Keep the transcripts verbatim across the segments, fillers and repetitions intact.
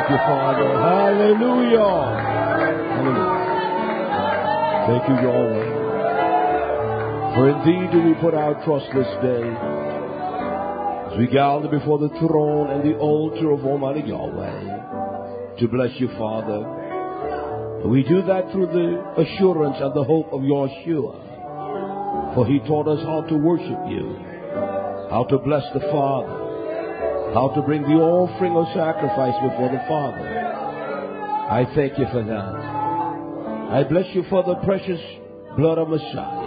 you, Father. Hallelujah. Hallelujah. Thank you, Yahweh. For indeed do we put our trust this day as we gather before the throne and the altar of Almighty Yahweh to bless you, Father. We do that through the assurance and the hope of Yeshua. For he taught us how to worship you, how to bless the Father, how to bring the offering of sacrifice before the Father. I thank you for that. I bless you for the precious blood of Messiah,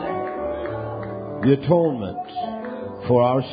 the atonement for our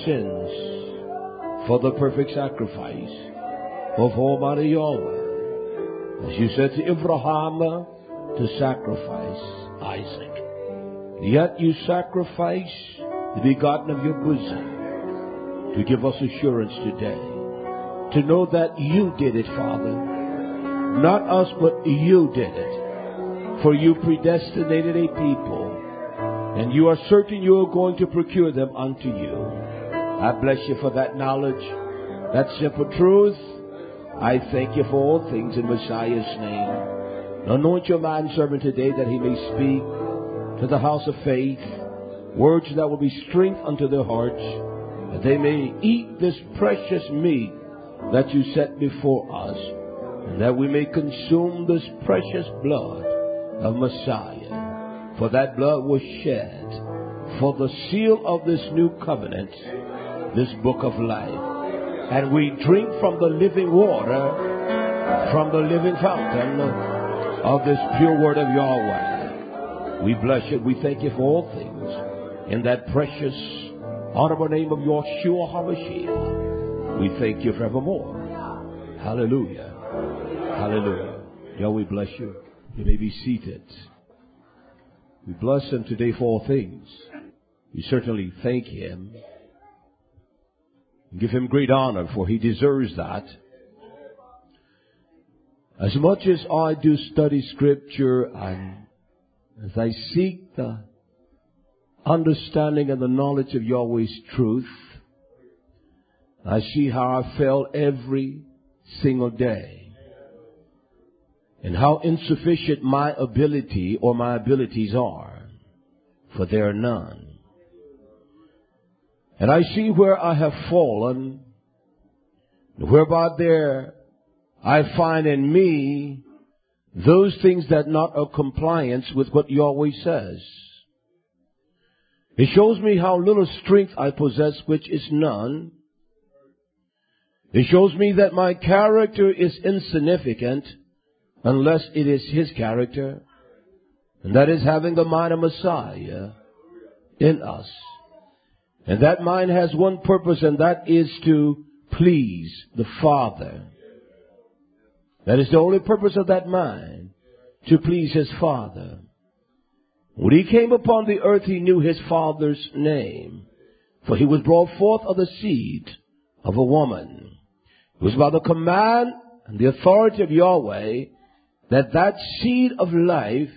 sins, for the perfect sacrifice of Almighty Yahweh. As you said to Abraham, to sacrifice Isaac. Yet you sacrifice the begotten of your bosom to give us assurance today. To know that you did it, Father. Not us, but you did it. For you predestinated a people, and you are certain you are going to procure them unto you. I bless you for that knowledge, that simple truth. I thank you for all things in Messiah's name. Anoint your manservant today that he may speak to the house of faith words that will be strength unto their hearts, that they may eat this precious meat that you set before us, and that we may consume this precious blood of Messiah. For that blood was shed for the seal of this new covenant, this book of life. And we drink from the living water, from the living fountain of this pure word of Yahweh. We bless you. We thank you for all things. In that precious, honorable name of Yeshua HaMashiach, we thank you forevermore. Hallelujah. Hallelujah. Yahweh, we bless you. You may be seated. We bless him today for all things. We certainly thank him. Give him great honor, for he deserves that. As much as I do study Scripture and as I seek the understanding and the knowledge of Yahweh's truth, I see how I fail every single day, and how insufficient my ability or my abilities are, for there are none. And I see where I have fallen, whereby there I find in me those things that not are compliance with what Yahweh says. It shows me how little strength I possess, which is none. It shows me that my character is insignificant unless it is his character, and that is having the mind of Messiah in us. And that mind has one purpose, and that is to please the Father. That is the only purpose of that mind, to please his Father. When he came upon the earth, he knew his Father's name, for he was brought forth of the seed of a woman. It was by the command and the authority of Yahweh that that seed of life,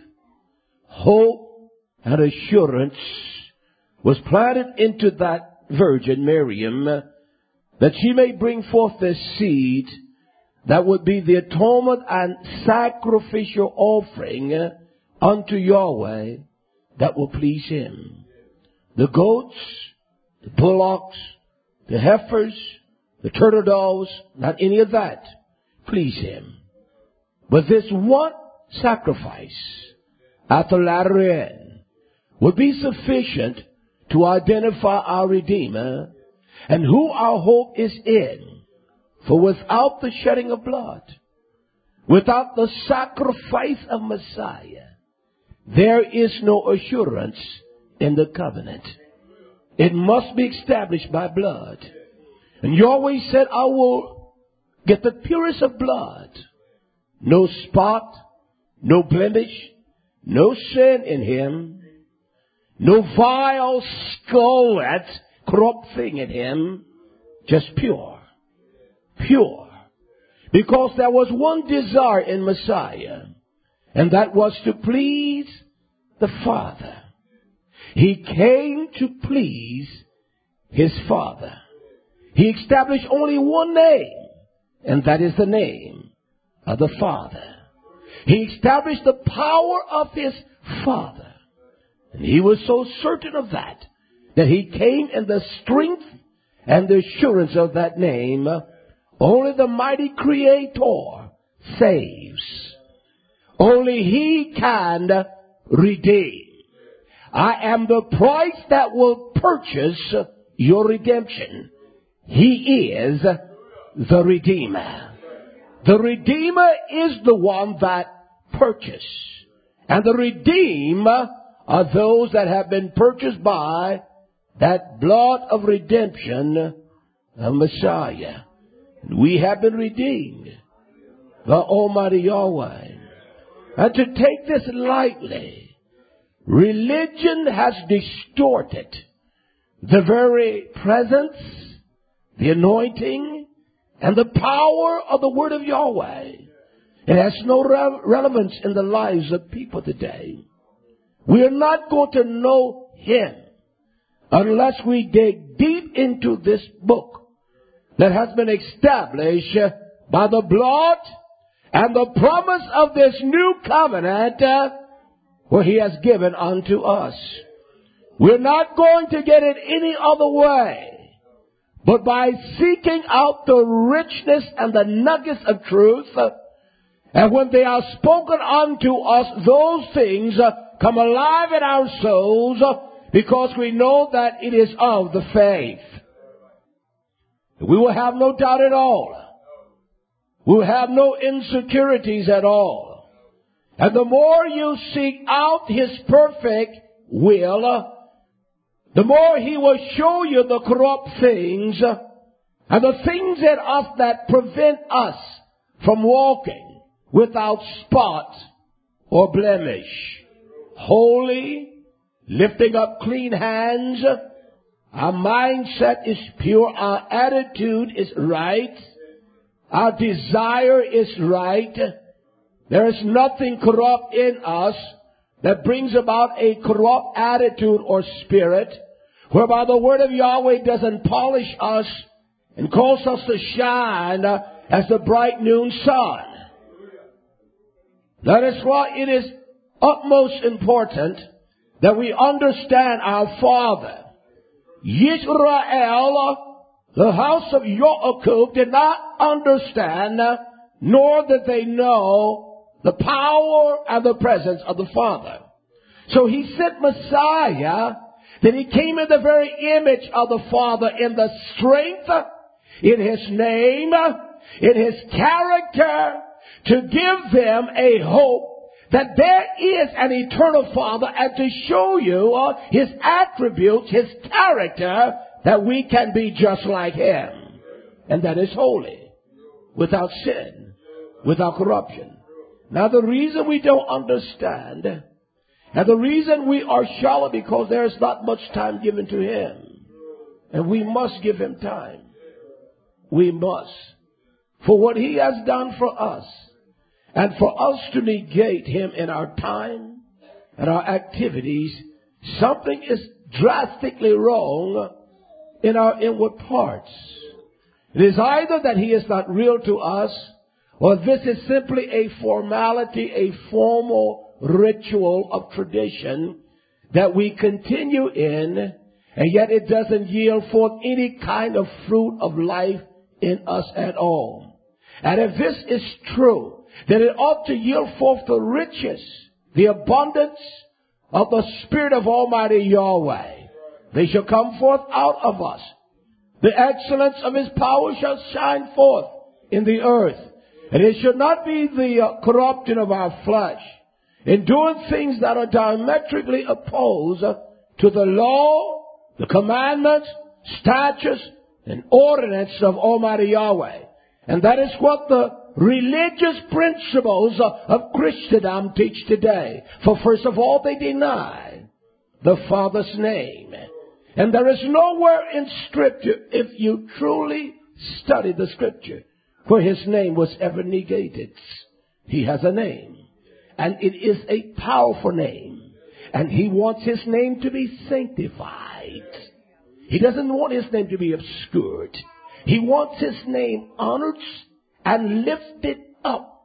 hope, and assurance was planted into that virgin, Miriam, that she may bring forth this seed that would be the atonement and sacrificial offering unto Yahweh that will please him. The goats, the bullocks, the heifers, the turtle doves, not any of that please him. But this one sacrifice at the latter end would be sufficient to identify our Redeemer and who our hope is in. For without the shedding of blood, without the sacrifice of Messiah, there is no assurance in the covenant. It must be established by blood. And Yahweh said, I will get the purest of blood. No spot, no blemish, no sin in him. No vile, scarlet, corrupt thing in him. Just pure. Pure. Because there was one desire in Messiah, and that was to please the Father. He came to please his Father. He established only one name, and that is the name of the Father. He established the power of his Father. And he was so certain of that, that he came in the strength and the assurance of that name. Only the mighty Creator saves. Only he can redeem. I am the price that will purchase your redemption. He is the Redeemer. The Redeemer is the one that purchased. And the redeemed are those that have been purchased by that blood of redemption of Messiah. We have been redeemed by Almighty Yahweh. And to take this lightly, religion has distorted the very presence, the anointing, and the power of the Word of Yahweh. It has no re- relevance in the lives of people today. We are not going to know Him unless we dig deep into this book that has been established by the blood and the promise of this new covenant uh, where He has given unto us. We're not going to get it any other way but by seeking out the richness and the nuggets of truth. Uh, and when they are spoken unto us, those things uh, come alive in our souls uh, because we know that it is of the faith. We will have no doubt at all. We will have no insecurities at all. And the more you seek out His perfect will, uh, the more He will show you the corrupt things uh, and the things in us that prevent us from walking without spot or blemish. Holy, lifting up clean hands. Our mindset is pure. Our attitude is right. Our desire is right. There is nothing corrupt in us that brings about a corrupt attitude or spirit, whereby the Word of Yahweh doesn't polish us and cause us to shine uh, as the bright noon sun. That is why it is utmost important that we understand our Father. Yisrael, the house of Yaakov, did not understand, uh, nor did they know the power and the presence of the Father. So He sent Messiah, that He came in the very image of the Father, in the strength, in His name, in His character, to give them a hope that there is an eternal Father, and to show you uh, His attributes, His character, that we can be just like Him. And that is holy, without sin, without corruption. Now the reason we don't understand, and the reason we are shallow, because there is not much time given to Him. And we must give Him time. We must. For what He has done for us, and for us to negate Him in our time and our activities, something is drastically wrong in our inward parts. It is either that He is not real to us, or this is simply a formality, a formal ritual of tradition that we continue in, and yet it doesn't yield forth any kind of fruit of life in us at all. And if this is true, then it ought to yield forth the riches, the abundance of the Spirit of Almighty Yahweh. They shall come forth out of us. The excellence of His power shall shine forth in the earth. And it should not be the uh, corruption of our flesh in doing things that are diametrically opposed uh, to the law, the commandments, statutes, and ordinances of Almighty Yahweh. And that is what the religious principles of Christendom teach today. For first of all, they deny the Father's name. And there is nowhere in Scripture, if you truly study the Scripture, where His name was ever negated. He has a name. And it is a powerful name. And He wants His name to be sanctified. He doesn't want His name to be obscured. He wants His name honored and lifted up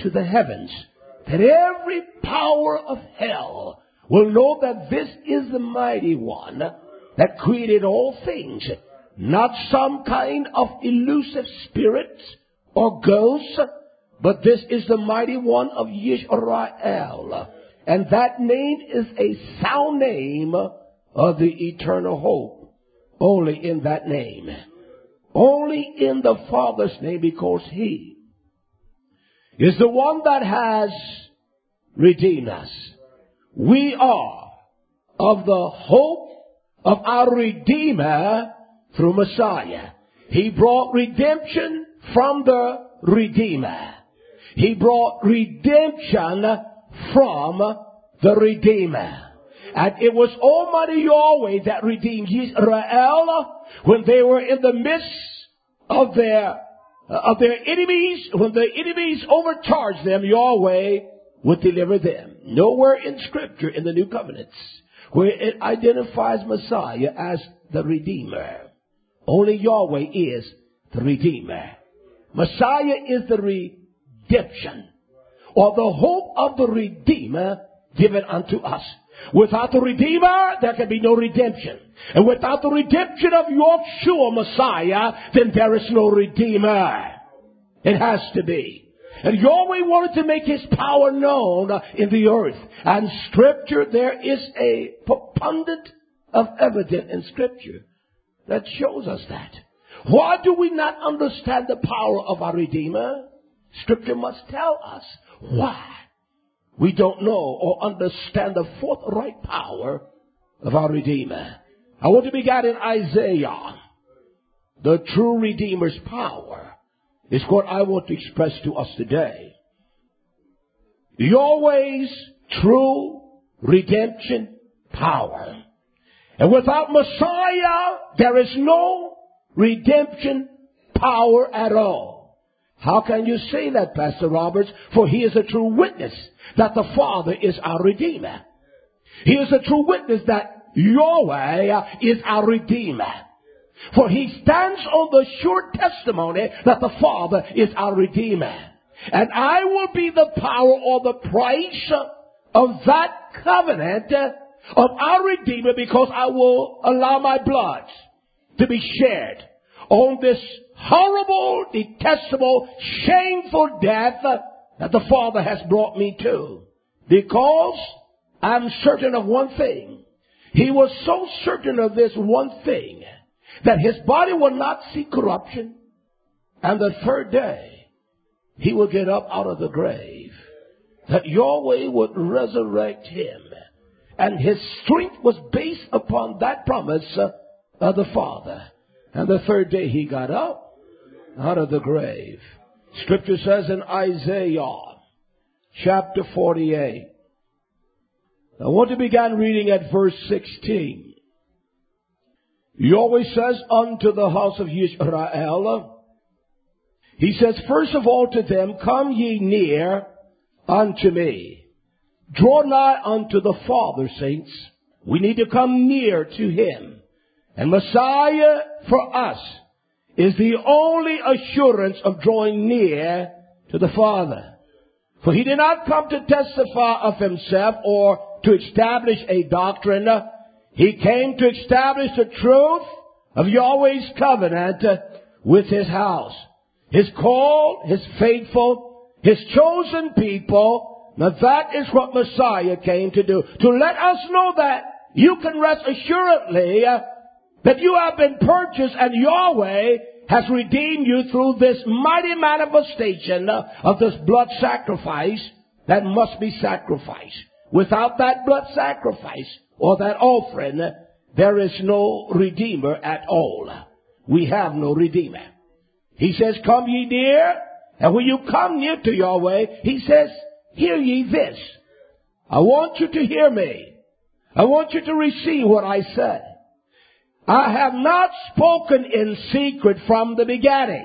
to the heavens, that every power of hell will know that this is the mighty one that created all things, not some kind of elusive spirit or ghost, but this is the mighty one of Yisrael. And that name is a sound name of the eternal hope. Only in that name. Only in the Father's name, because He is the one that has redeemed us. We are of the hope of our Redeemer through Messiah. He brought redemption from the Redeemer. He brought redemption from the Redeemer. And it was Almighty Yahweh that redeemed Israel when they were in the midst of their of their enemies. When the enemies overcharged them, Yahweh would deliver them. Nowhere in Scripture in the New Covenants where it identifies Messiah as the Redeemer. Only Yahweh is the Redeemer. Messiah is the redemption, or the hope of the Redeemer given unto us. Without the Redeemer, there can be no redemption. And without the redemption of Yahshua Messiah, then there is no Redeemer. It has to be. And Yahweh wanted to make His power known in the earth. And Scripture, there is a abundance of evidence in Scripture that shows us that. Why do we not understand the power of our Redeemer? Scripture must tell us why we don't know or understand the forthright power of our Redeemer. I want to begin in Isaiah. The true Redeemer's power is what I want to express to us today. Yahweh's true redemption power. And without Messiah, there is no redemption power at all. How can you say that, Pastor Roberts? For He is a true witness that the Father is our Redeemer. He is a true witness that Yahweh is our Redeemer. For He stands on the sure testimony that the Father is our Redeemer. And I will be the power or the price of that covenant of our Redeemer, because I will allow my blood to be shed on this horrible, detestable, shameful death that the Father has brought me to. Because I'm certain of one thing. He was so certain of this one thing, that His body will not see corruption, and the third day He will get up out of the grave. That Yahweh would resurrect Him. And His strength was based upon that promise of the Father. And the third day He got up out of the grave. Scripture says in Isaiah chapter forty-eight. I want to begin reading at verse sixteen. Yahweh says unto the house of Israel, He says, first of all to them, come ye near unto me. Draw nigh unto the Father, saints. We need to come near to Him. And Messiah for us is the only assurance of drawing near to the Father. For He did not come to testify of Himself or to establish a doctrine. He came to establish the truth of Yahweh's covenant with His house. His called, His faithful, His chosen people. Now that is what Messiah came to do. To let us know that you can rest assuredly uh, that you have been purchased, and Yahweh has redeemed you through this mighty manifestation uh, of this blood sacrifice that must be sacrificed. Without that blood sacrifice or that offering, uh, there is no Redeemer at all. We have no Redeemer. He says, come ye near. And when you come near to Yahweh, He says, hear ye this. I want you to hear me. I want you to receive what I said. I have not spoken in secret from the beginning.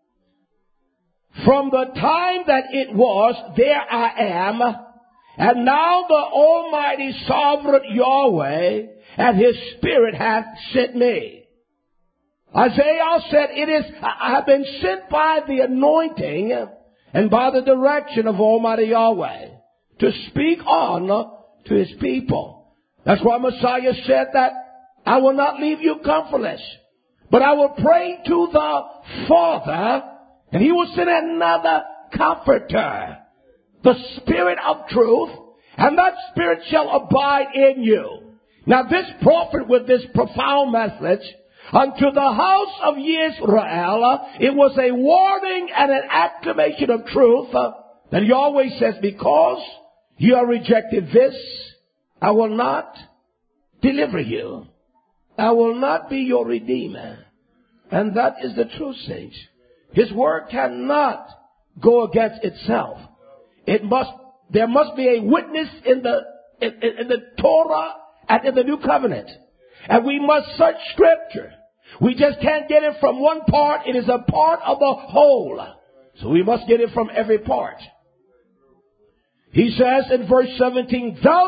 From the time that it was, there I am. And now the Almighty Sovereign Yahweh and His Spirit hath sent me. Isaiah said, it is, I have been sent by the anointing and by the direction of Almighty Yahweh to speak on to his people. That's why Messiah said that I will not leave you comfortless, but I will pray to the Father, and he will send another comforter, the Spirit of truth, and that Spirit shall abide in you. Now this prophet with this profound message unto the house of Israel, it was a warning and an acclamation of truth that Yahweh says, because you have rejected this, I will not deliver you. I will not be your redeemer. And that is the truth, saints. His word cannot go against itself. It must, there must be a witness in the, in, in the Torah and in the New Covenant. And we must search Scripture. We just can't get it from one part. It is a part of the whole. So we must get it from every part. He says in verse seventeen, thus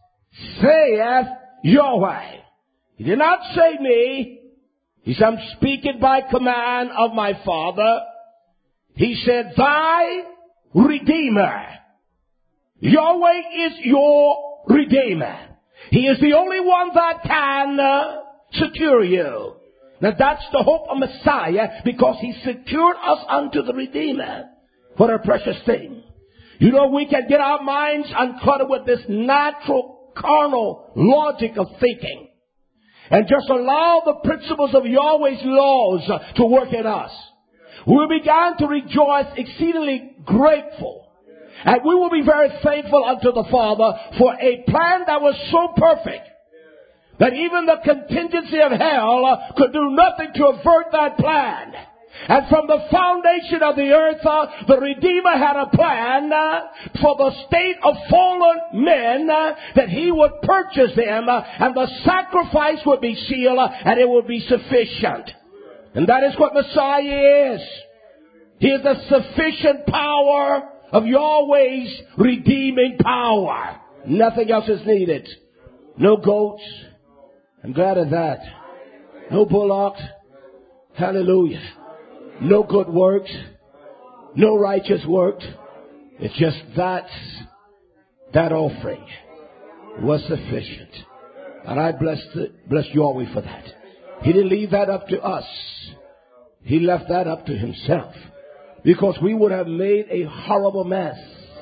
saith Yahweh. He did not say me. He said, I'm speaking by command of my Father. He said, thy Redeemer. Yahweh is your Redeemer. He is the only one that can uh, secure you. Now that's the hope of Messiah, because he secured us unto the Redeemer. What a precious thing. You know, we can get our minds uncluttered with this natural, carnal logic of thinking, and just allow the principles of Yahweh's laws to work in us. We began to rejoice, exceedingly grateful. And we will be very thankful unto the Father for a plan that was so perfect that even the contingency of hell could do nothing to avert that plan. And from the foundation of the earth, uh, the Redeemer had a plan uh, for the state of fallen men, uh, that he would purchase them, uh, and the sacrifice would be sealed, uh, and it would be sufficient. And that is what Messiah is. He is the sufficient power of Yahweh's redeeming power. Nothing else is needed. No goats. I'm glad of that. No bullocks. Hallelujah. No good works. No righteous works. It's just that, that offering was sufficient. And I bless, the, bless Yahweh for that. He didn't leave that up to us. He left that up to himself. Because we would have made a horrible mess.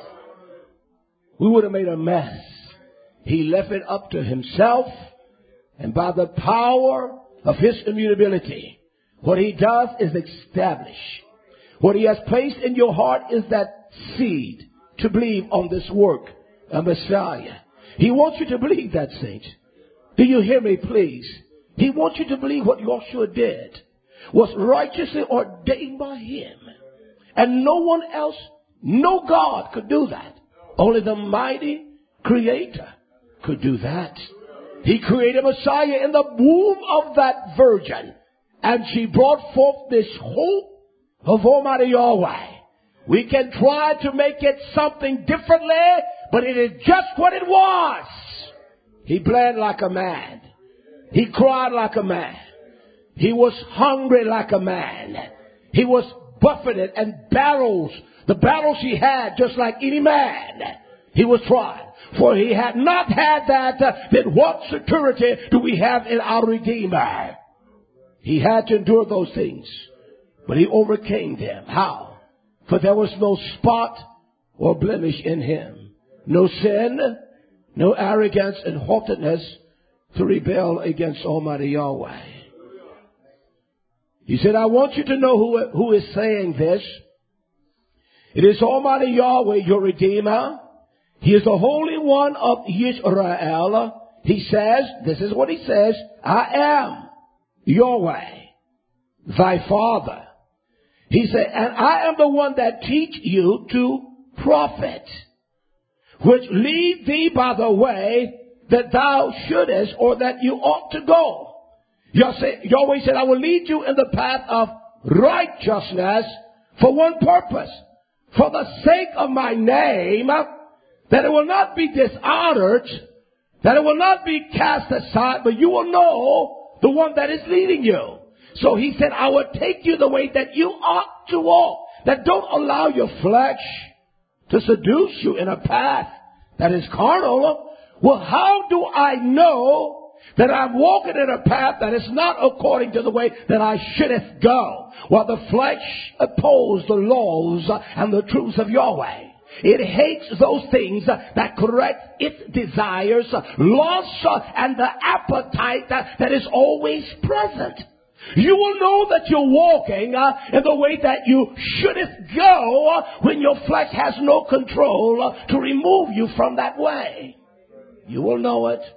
We would have made a mess. He left it up to himself. And by the power of his immutability, what he does is establish. What he has placed in your heart is that seed to believe on this work of Messiah. He wants you to believe that, saints. Do you hear me, please? He wants you to believe what Joshua did was righteously ordained by him. And no one else, no God could do that. Only the mighty Creator could do that. He created Messiah in the womb of that virgin. And she brought forth this hope of Almighty Yahweh. We can try to make it something differently, but it is just what it was. He bled like a man. He cried like a man. He was hungry like a man. He was buffeted and battles, the battles he had, just like any man. He was tried. For he had not had that, uh, then what security do we have in our Redeemer? He had to endure those things, but he overcame them. How? For there was no spot or blemish in him. No sin, no arrogance and haughtiness to rebel against Almighty Yahweh. He said, I want you to know who, who is saying this. It is Almighty Yahweh, your Redeemer. He is the Holy One of Israel. He says, this is what he says, I am Yahweh, thy Father. He said, and I am the one that teach you to profit, which lead thee by the way that thou shouldest, or that you ought to go. Yahweh said, I will lead you in the path of righteousness for one purpose, for the sake of my name, that it will not be dishonored, that it will not be cast aside, but you will know the one that is leading you. So he said, I will take you the way that you ought to walk. that don't allow your flesh to seduce you in a path that is carnal. Well, how do I know that I'm walking in a path that is not according to the way that I shouldeth go? Well, the flesh opposes the laws and the truths of Yahweh. It hates those things that correct its desires, lusts, and the appetite that is always present. You will know that you're walking uh, in the way that you shouldn't go when your flesh has no control uh, to remove you from that way. You will know it.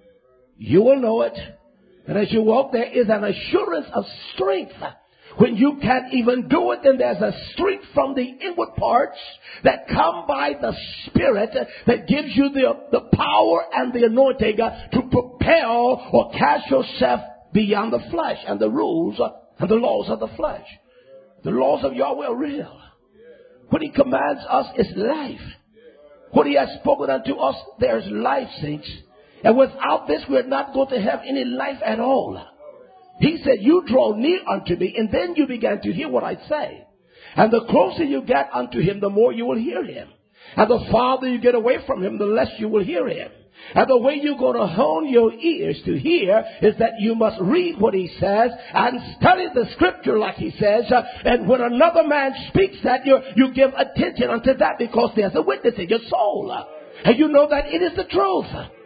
You will know it. And as you walk, there is an assurance of strength. When you can't even do it, then there's a strength from the inward parts that come by the Spirit that gives you the, the power and the anointing uh, to propel or cast yourself beyond the flesh and the rules and the laws of the flesh. The laws of Yahweh are real. What He commands us is life. What He has spoken unto us, there's life, saints. And without this, we're not going to have any life at all. He said, you draw near unto me, and then you began to hear what I say. And the closer you get unto Him, the more you will hear Him. And the farther you get away from Him, the less you will hear Him. And the way you're going to hone your ears to hear is that you must read what He says and study the Scripture like He says. Uh, and when another man speaks that, you you give attention unto that because there's a witness in your soul. Uh, and you know that it is the truth.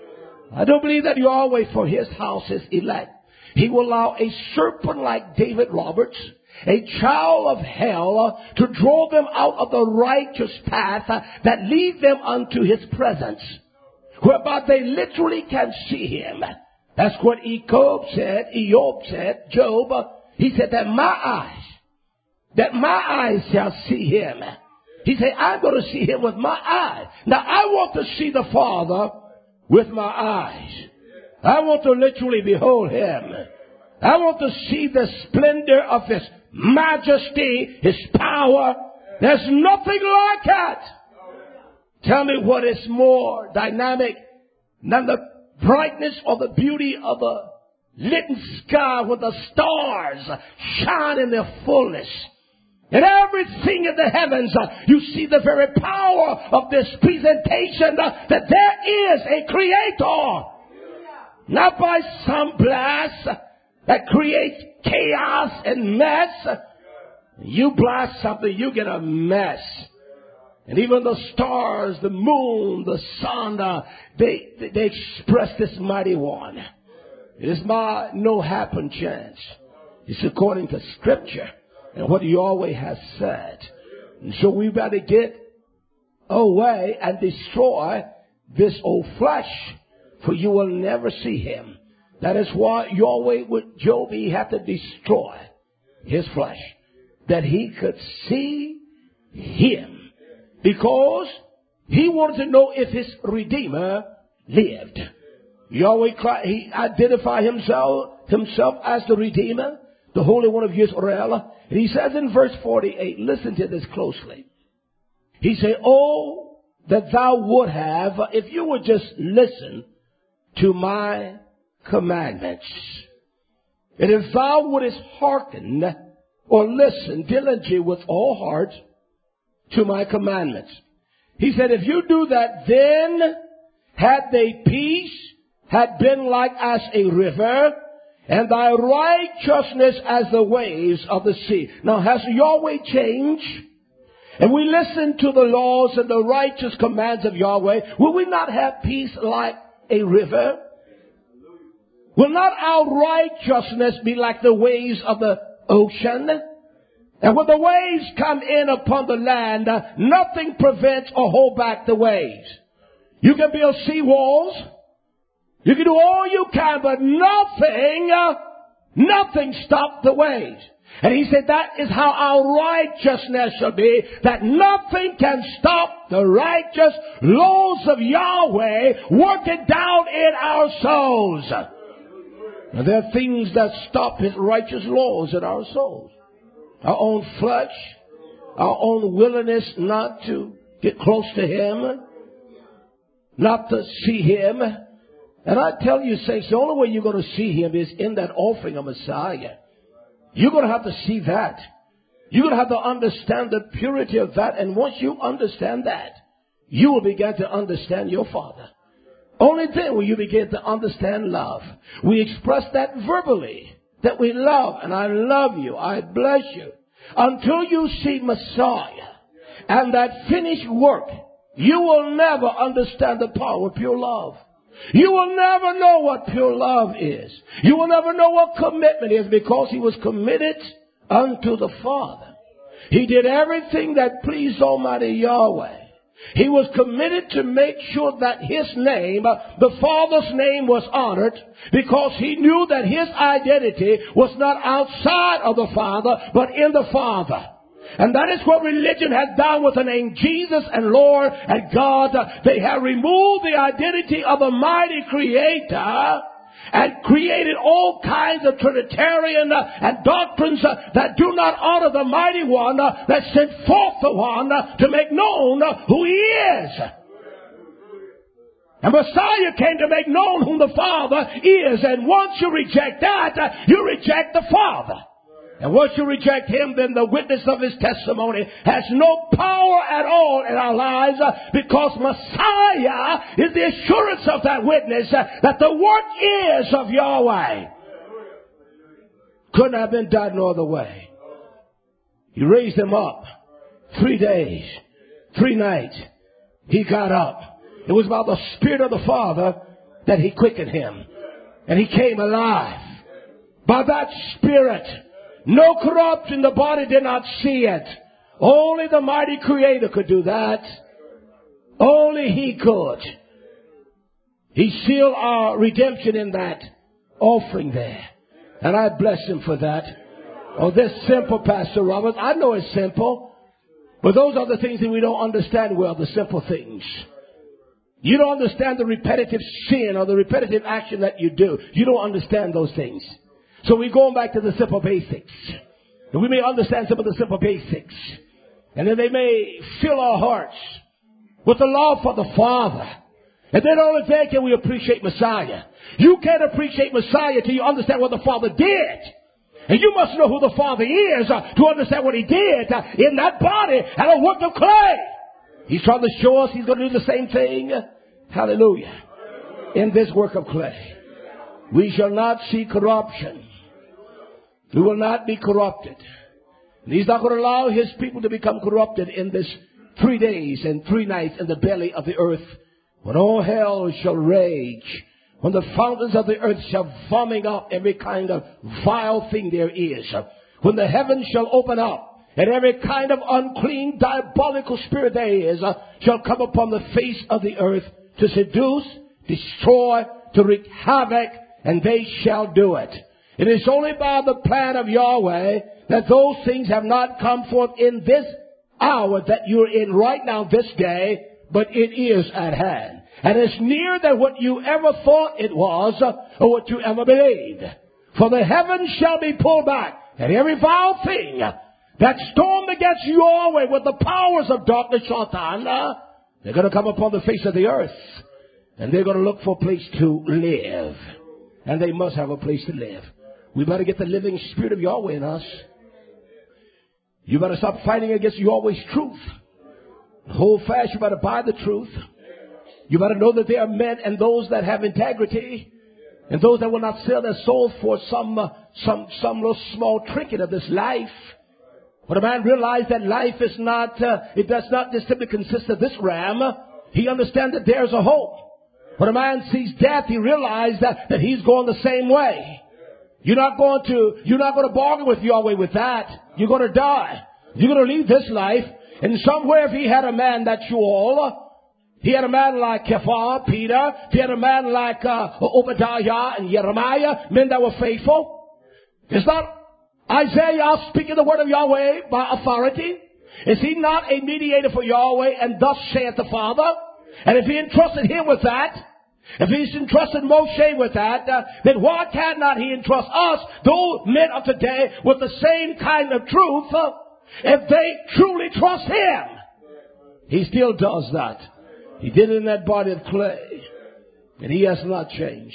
I don't believe that Yahweh for His house is elect. He will allow a serpent like David Roberts, a child of hell, uh, to draw them out of the righteous path uh, that lead them unto His presence, whereby they literally can see Him. That's what Job said, Job said, Job, he said that my eyes, that my eyes shall see Him. He said, I'm going to see Him with my eyes. Now I want to see the Father with my eyes. I want to literally behold Him. I want to see the splendor of His majesty, His power. There's nothing like it. Tell me what is more dynamic than the brightness or the beauty of a lit sky with the stars shine in their fullness. And everything in the heavens, uh, you see the very power of this presentation uh, that there is a creator. Not by some blast that creates chaos and mess. You blast something, you get a mess. And even the stars, the moon, the sun, uh, they, they they express this mighty one. It is my no happen chance. It's according to Scripture and what Yahweh has said. And so we better get away and destroy this old flesh, for you will never see Him. That is why Yahweh with Job, He had to destroy his flesh, that he could see Him. Because He wanted to know if His Redeemer lived. Yahweh, He identified himself, himself as the Redeemer, the Holy One of Israel. And He says in verse forty-eight, listen to this closely. He said, oh, that thou would have, if you would just listen to my commandments. And if thou wouldest hearken or listen diligently with all heart to my commandments. He said, if you do that, then had they peace, had been like as a river, and thy righteousness as the waves of the sea. Now, has Yahweh changed? And we listen to the laws and the righteous commands of Yahweh. Will we not have peace like a river? Will not our righteousness be like the waves of the ocean? And when the waves come in upon the land, uh, nothing prevents or hold back the waves. You can build sea walls. You can do all you can, but nothing, uh, nothing stops the waves. And He said that is how our righteousness shall be, that nothing can stop the righteous laws of Yahweh working down in our souls. Now, there are things that stop His righteous laws in our souls. Our own flesh, our own willingness not to get close to Him, not to see Him. And I tell you, saints, the only way you're going to see Him is in that offering of Messiah. You're going to have to see that. You're going to have to understand the purity of that. And once you understand that, you will begin to understand your Father. Only then will you begin to understand love. We express that verbally, that we love, and I love you, I bless you. Until you see Messiah and that finished work, you will never understand the power of pure love. You will never know what pure love is. You will never know what commitment is, because he was committed unto the Father. He did everything that pleased Almighty Yahweh. He was committed to make sure that his name, the Father's name, was honored, because he knew that his identity was not outside of the Father, but in the Father. And that is what religion has done with the name Jesus and Lord and God. They have removed the identity of the mighty Creator and created all kinds of Trinitarian uh, and doctrines uh, that do not honor the mighty one uh, that sent forth the one uh, to make known uh, who he is. And Messiah came to make known whom the Father is. And once you reject that, uh, you reject the Father. And once you reject him, then the witness of his testimony has no power at all in our lives, uh, because Messiah is the assurance of that witness uh, that the work is of Yahweh. Couldn't have been done no other way. He raised him up. Three days, three nights, he got up. It was by the Spirit of the Father that he quickened him. And he came alive. By that Spirit, no corruption, the body did not see it. Only the mighty Creator could do that. Only he could. He sealed our redemption in that offering there. And I bless him for that. Oh, this simple, Pastor Roberts. I know it's simple. But those are the things that we don't understand well, the simple things. You don't understand the repetitive sin or the repetitive action that you do. You don't understand those things. So we're going back to the simple basics. And we may understand some of the simple basics. And then they may fill our hearts with the love for the Father. And then only then can we appreciate Messiah. You can't appreciate Messiah till you understand what the Father did. And you must know who the Father is uh, to understand what he did uh, in that body and a work of clay. He's trying to show us he's going to do the same thing. Hallelujah. In this work of clay. We shall not see corruption. We will not be corrupted. And he's not going to allow his people to become corrupted in this three days and three nights in the belly of the earth, when all hell shall rage, when the fountains of the earth shall vomit up every kind of vile thing there is, when the heavens shall open up and every kind of unclean, diabolical spirit there is uh, shall come upon the face of the earth to seduce, destroy, to wreak havoc, and they shall do it. It is only by the plan of Yahweh that those things have not come forth in this hour that you're in right now, this day, but it is at hand. And it's nearer than what you ever thought it was or what you ever believed. For the heavens shall be pulled back, and every vile thing that stormed against Yahweh with the powers of darkness, Shaitan, they're going to come upon the face of the earth. And they're going to look for a place to live. And they must have a place to live. We better get the living Spirit of Yahweh in us. You better stop fighting against Yahweh's truth. Hold fast. You better buy the truth. You better know that there are men and those that have integrity, and those that will not sell their soul for some uh, some some little small trinket of this life. When a man realizes that life is not, uh, it does not just simply consist of this realm, he understands that there's a hope. When a man sees death, he realizes that, that he's going the same way. You're not going to, you're not going to bargain with Yahweh with that. You're going to die. You're going to leave this life. And somewhere, if he had a man that's you all, he had a man like Kephah, Peter, he had a man like uh, Obadiah and Jeremiah, men that were faithful. It's not Isaiah speaking the word of Yahweh by authority. Is he not a mediator for Yahweh, and thus saith the Father? And if he entrusted him with that, if he's entrusted Moshe with that, uh, then why cannot he entrust us, those men of today, with the same kind of truth, uh, if they truly trust him? He still does that. He did it in that body of clay, and he has not changed.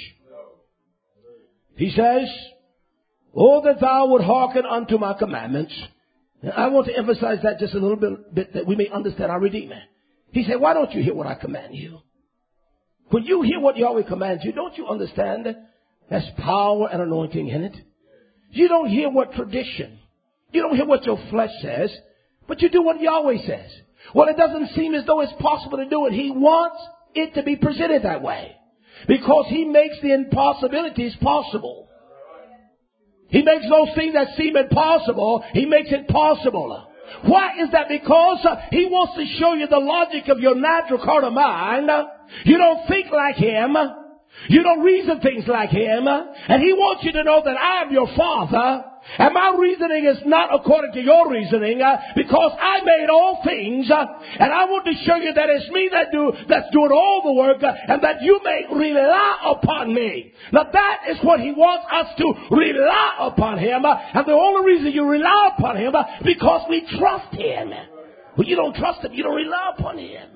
He says, "Oh, that thou would hearken unto my commandments, Now, I want to emphasize that just a little bit, bit that we may understand our Redeemer. He said, why don't you hear what I command you? When you hear what Yahweh commands you, don't you understand there's power and anointing in it? You don't hear what tradition. You don't hear what your flesh says, but you do what Yahweh says. Well, it doesn't seem as though it's possible to do it. He wants it to be presented that way because He makes the impossibilities possible. He makes those things that seem impossible, He makes it possible. Why is that? Because uh, He wants to show you the logic of your natural carnal mind. You don't think like Him. You don't reason things like Him. And He wants you to know that I am your Father. And my reasoning is not according to your reasoning, uh, because I made all things, uh, and I want to show you that it's me that do that's doing all the work, uh, and that you may rely upon me. Now that is what He wants us to rely upon Him, uh, and the only reason you rely upon Him uh, because we trust Him. When you don't trust Him, you don't rely upon Him.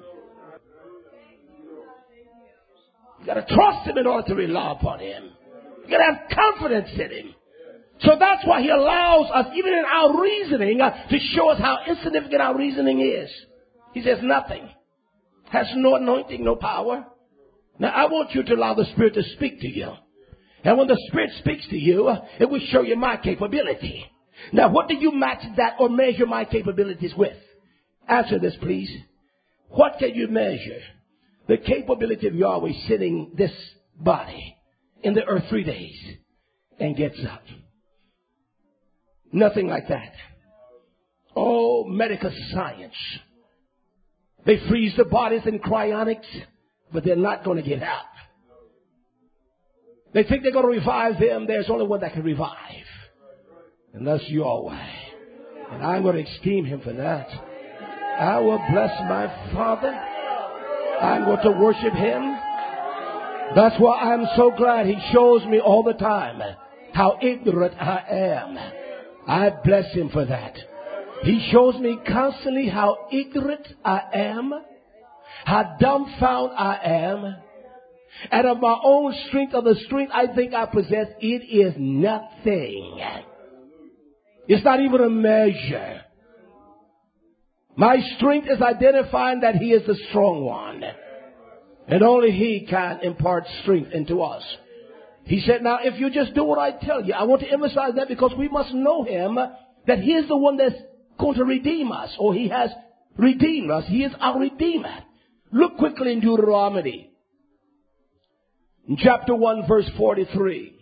You got to trust Him in order to rely upon Him. You got to have confidence in Him. So that's why He allows us, even in our reasoning, uh, to show us how insignificant our reasoning is. He says nothing. Has no anointing, no power. Now I want you to allow the Spirit to speak to you. And when the Spirit speaks to you, uh, it will show you my capability. Now what do you match that or measure my capabilities with? Answer this, please. What can you measure? The capability of Yahweh sitting this body in the earth three days and gets up. Nothing like that. Oh, medical science. They freeze the bodies in cryonics, but they're not going to get out. They think they're going to revive them. There's only one that can revive. And that's Yahweh. And I'm going to esteem Him for that. I will bless my Father. I'm going to worship Him. That's why I'm so glad He shows me all the time how ignorant I am. I bless Him for that. He shows me constantly how ignorant I am, how dumbfounded I am, and of my own strength, of the strength I think I possess, it is nothing. It's not even a measure. My strength is identifying that He is the strong one, and only He can impart strength into us. He said, now, if you just do what I tell you, I want to emphasize that because we must know Him, that He is the one that's going to redeem us, or He has redeemed us. He is our Redeemer. Look quickly in Deuteronomy, in chapter one, verse forty-three.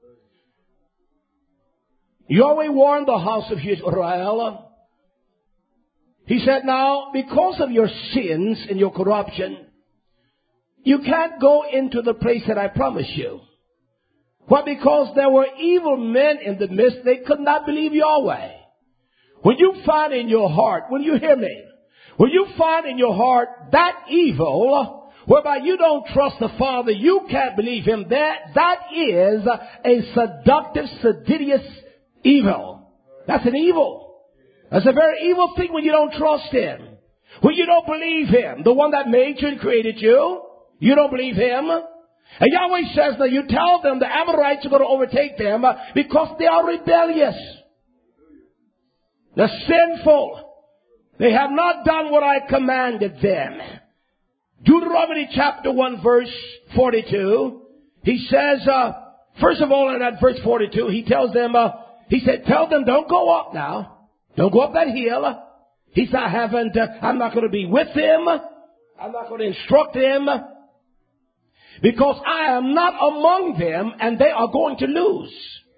Yahweh warned the house of Israel. He said, now, because of your sins and your corruption, you can't go into the place that I promised you. Why? Because there were evil men in the midst. They could not believe Yahweh. When you find in your heart, will you hear me? When you find in your heart that evil, whereby you don't trust the Father, you can't believe Him, that, that is a seductive, seductive evil. That's an evil. That's a very evil thing when you don't trust Him. When you don't believe Him, the one that made you and created you, you don't believe Him. And Yahweh says that you tell them the Amorites are going to overtake them because they are rebellious. They're sinful. They have not done what I commanded them. Deuteronomy chapter one verse forty-two. He says, uh, first of all in that verse forty-two, he tells them, uh, he said, tell them don't go up now. Don't go up that hill. He said, I haven't, uh, I'm not going to be with them. I'm not going to instruct them. Because I am not among them and they are going to lose.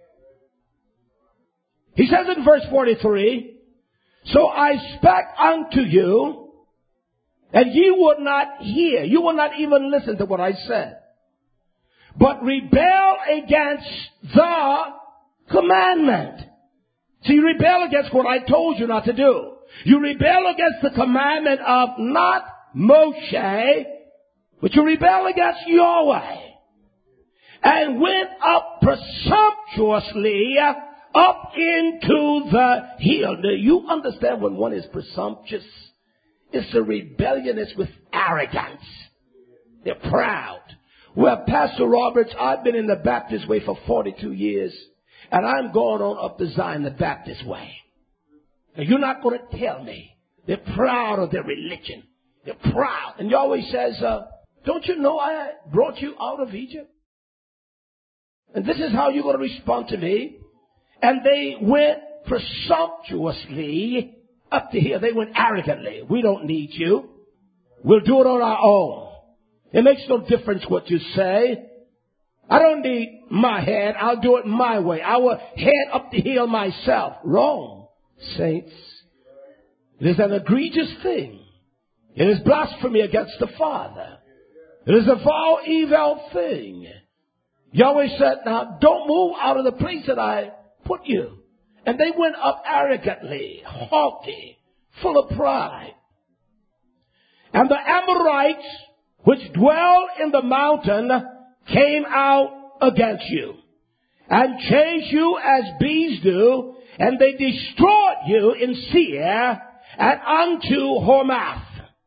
He says in verse forty-three, so I spake unto you, and ye would not hear. You will not even listen to what I said. But rebel against the commandment. So you rebel against what I told you not to do. You rebel against the commandment of not Moshe, but you rebel against Yahweh and went up presumptuously up into the hill. Do you understand when one is presumptuous? It's a rebellion. It's with arrogance. They're proud. Well, Pastor Roberts, I've been in the Baptist way for forty-two years, and I'm going on up to Zion the Baptist way. And you're not going to tell me. They're proud of their religion. They're proud. And Yahweh says, uh, don't you know I brought you out of Egypt? And this is how you're going to respond to me. And they went presumptuously up to here. They went arrogantly. We don't need you. We'll do it on our own. It makes no difference what you say. I don't need my head. I'll do it my way. I will head up the hill myself. Wrong, saints. It is an egregious thing. It is blasphemy against the Father. It is a foul, evil thing. Yahweh said, now don't move out of the place that I put you. And they went up arrogantly, haughty, full of pride. And the Amorites, which dwell in the mountain, came out against you and chased you as bees do, and they destroyed you in Seir and unto Hormath.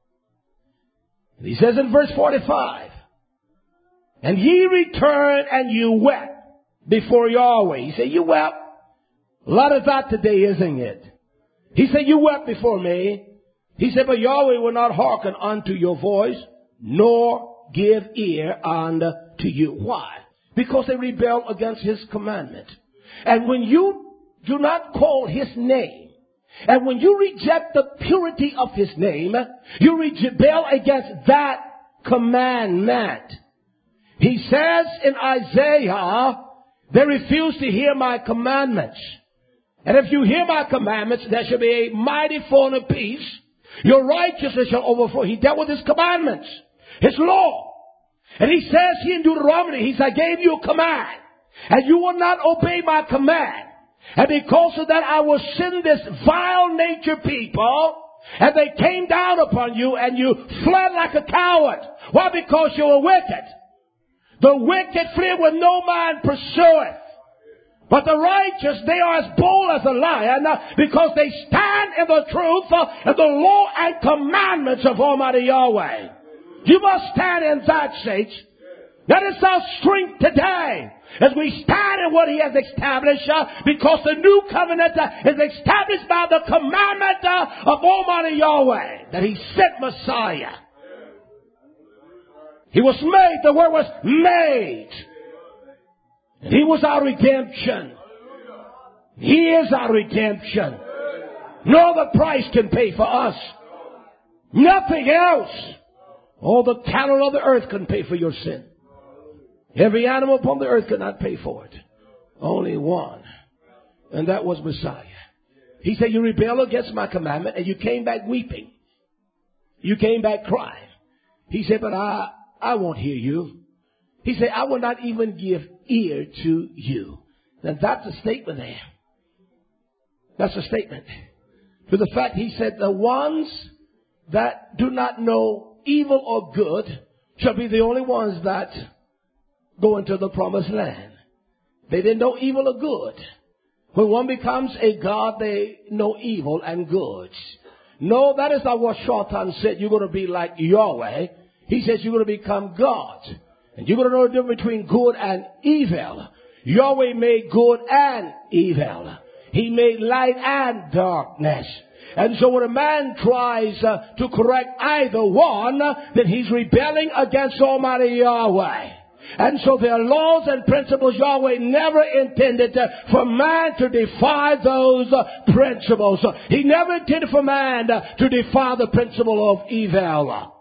And he says in verse forty-five, and ye returned and you wept before Yahweh. He said, you wept. A lot of that today, isn't it? He said, you wept before me. He said, but Yahweh will not hearken unto your voice, nor give ear unto you. Why? Because they rebel against his commandment. And when you do not call his name, and when you reject the purity of his name, you rebel against that commandment. He says in Isaiah, they refuse to hear my commandments. And if you hear my commandments, there shall be a mighty form of peace. Your righteousness shall overflow. He dealt with his commandments, his law. And he says here in Deuteronomy, he said, I gave you a command, and you will not obey my command. And because of that, I will send this vile nature people, and they came down upon you, and you fled like a coward. Why? Because you were wicked. The wicked flee when no man pursueth. But the righteous, they are as bold as a lion, because they stand in the truth and the law and commandments of Almighty Yahweh. You must stand in that, saints. That is our strength today, as we stand in what he has established, uh, because the new covenant uh, is established by the commandment uh, of Almighty Yahweh, that he sent Messiah. He was made, the word was made. He was our redemption. He is our redemption. No other price can pay for us. Nothing else. All the cattle of the earth can pay for your sin. Every animal upon the earth could not pay for it. Only one. And that was Messiah. He said, you rebel against my commandment, and you came back weeping. You came back crying. He said, but I, I won't hear you. He said, I will not even give ear to you. Now that's a statement there. That's a statement. To the fact, he said, the ones that do not know evil or good shall be the only ones that go into the promised land. They didn't know evil or good. When one becomes a God, they know evil and good. No, that is not what Shaitan said. You're going to be like Yahweh. He says you're going to become God. And you're going to know the difference between good and evil. Yahweh made good and evil. He made light and darkness. And so when a man tries uh, to correct either one, uh, then he's rebelling against Almighty Yahweh. And so there are laws and principles Yahweh never intended uh, for man to defy those uh, principles. He never intended for man uh, to defy the principle of evil.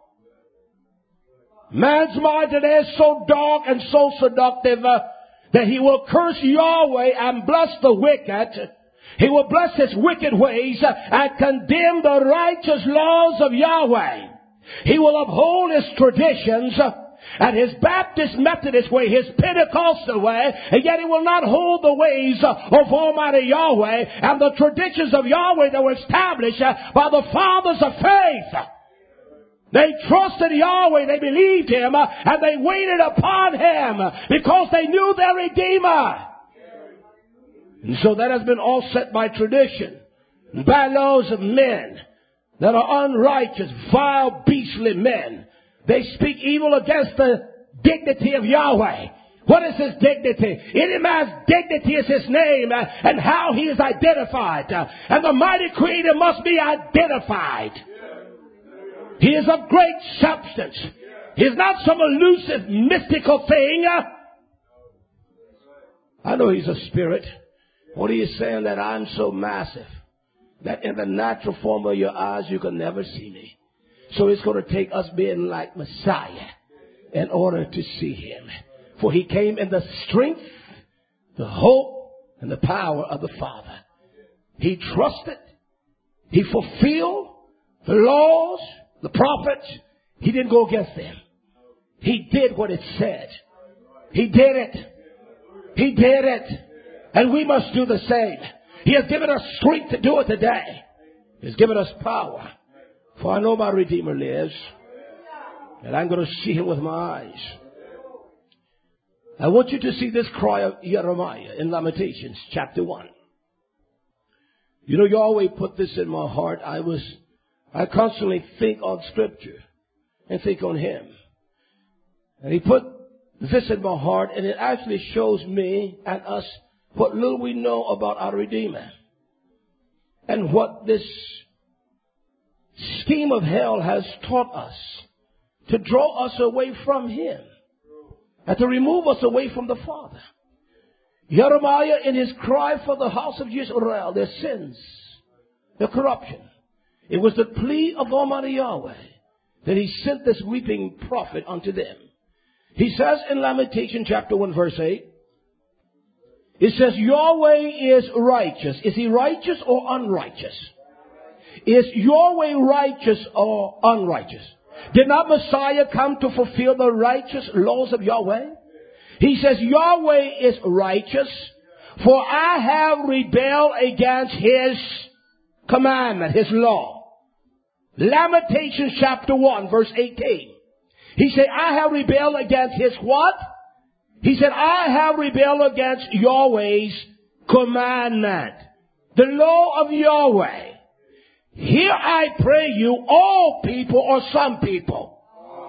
Man's mind today is so dark and so seductive uh, that he will curse Yahweh and bless the wicked. He will bless his wicked ways uh, and condemn the righteous laws of Yahweh. He will uphold his traditions uh, and his Baptist Methodist way, his Pentecostal way, and yet he will not hold the ways uh, of Almighty Yahweh and the traditions of Yahweh that were established uh, by the fathers of faith. They trusted Yahweh, they believed him, uh, and they waited upon him because they knew their Redeemer. And so that has been all set by tradition, by laws of men that are unrighteous, vile, beastly men. They speak evil against the dignity of Yahweh. What is his dignity? Any man's dignity is his name uh, and how he is identified. Uh, and the mighty creator must be identified. He is of great substance. He is not some elusive, mystical thing. Uh, I know he's a spirit. What are you saying? That I'm so massive that in the natural form of your eyes you can never see me. So it's going to take us being like Messiah in order to see him. For he came in the strength, the hope, and the power of the Father. He trusted. He fulfilled the laws, the prophets. He didn't go against them. He did what it said. He did it. He did it. And we must do the same. He has given us strength to do it today. He has given us power. For I know my Redeemer lives. And I'm going to see him with my eyes. I want you to see this cry of Jeremiah in Lamentations chapter one. You know, Yahweh put this in my heart. I was, I constantly think on Scripture and think on him. And he put this in my heart, and it actually shows me and us what little we know about our Redeemer. And what this scheme of hell has taught us to draw us away from him. And to remove us away from the Father. Jeremiah, in his cry for the house of Israel, their sins, their corruption, it was the plea of Almighty Yahweh that he sent this weeping prophet unto them. He says in Lamentation chapter one verse eight, it says, Yahweh is righteous. Is he righteous or unrighteous? Is Yahweh righteous or unrighteous? Did not Messiah come to fulfill the righteous laws of Yahweh? He says, Yahweh is righteous, for I have rebelled against his commandment, his law. Lamentations chapter one, verse eighteen. He said, I have rebelled against his what? He said, I have rebelled against Yahweh's commandment, the law of Yahweh. Here I pray you, all people or some people.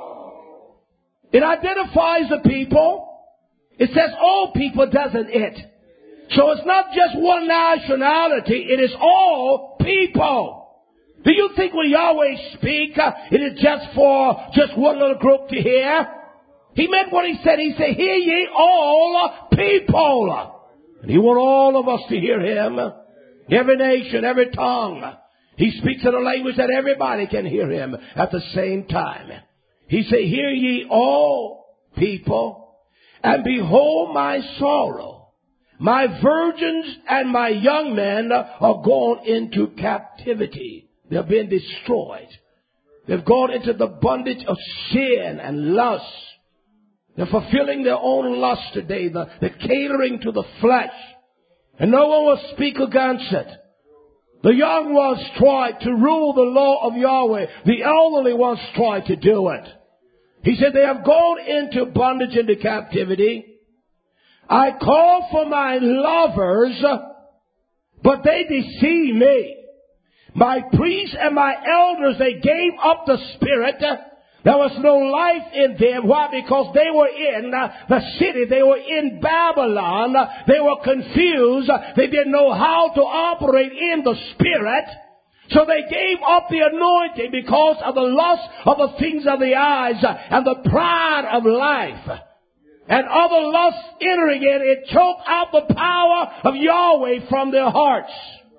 It identifies the people. It says all people, doesn't it? So it's not just one nationality. It is all people. Do you think when Yahweh speak, uh, it is just for just one little group to hear? He meant what he said. He said, hear ye all people. And he wants all of us to hear him. Every nation, every tongue. He speaks in a language that everybody can hear him at the same time. He said, hear ye all people, and behold my sorrow. My virgins and my young men are gone into captivity. They've been destroyed. They've gone into the bondage of sin and lust. They're fulfilling their own lust today. The, they're catering to the flesh. And no one will speak against it. The young ones tried to rule the law of Yahweh. The elderly ones tried to do it. He said, they have gone into bondage, into captivity. I call for my lovers, but they deceive me. My priests and my elders, they gave up the spirit. There was no life in them. Why? Because they were in the city. They were in Babylon. They were confused. They didn't know how to operate in the spirit. So they gave up the anointing because of the lust of the things of the eyes and the pride of life. And other lusts entering in, it choked out the power of Yahweh from their hearts.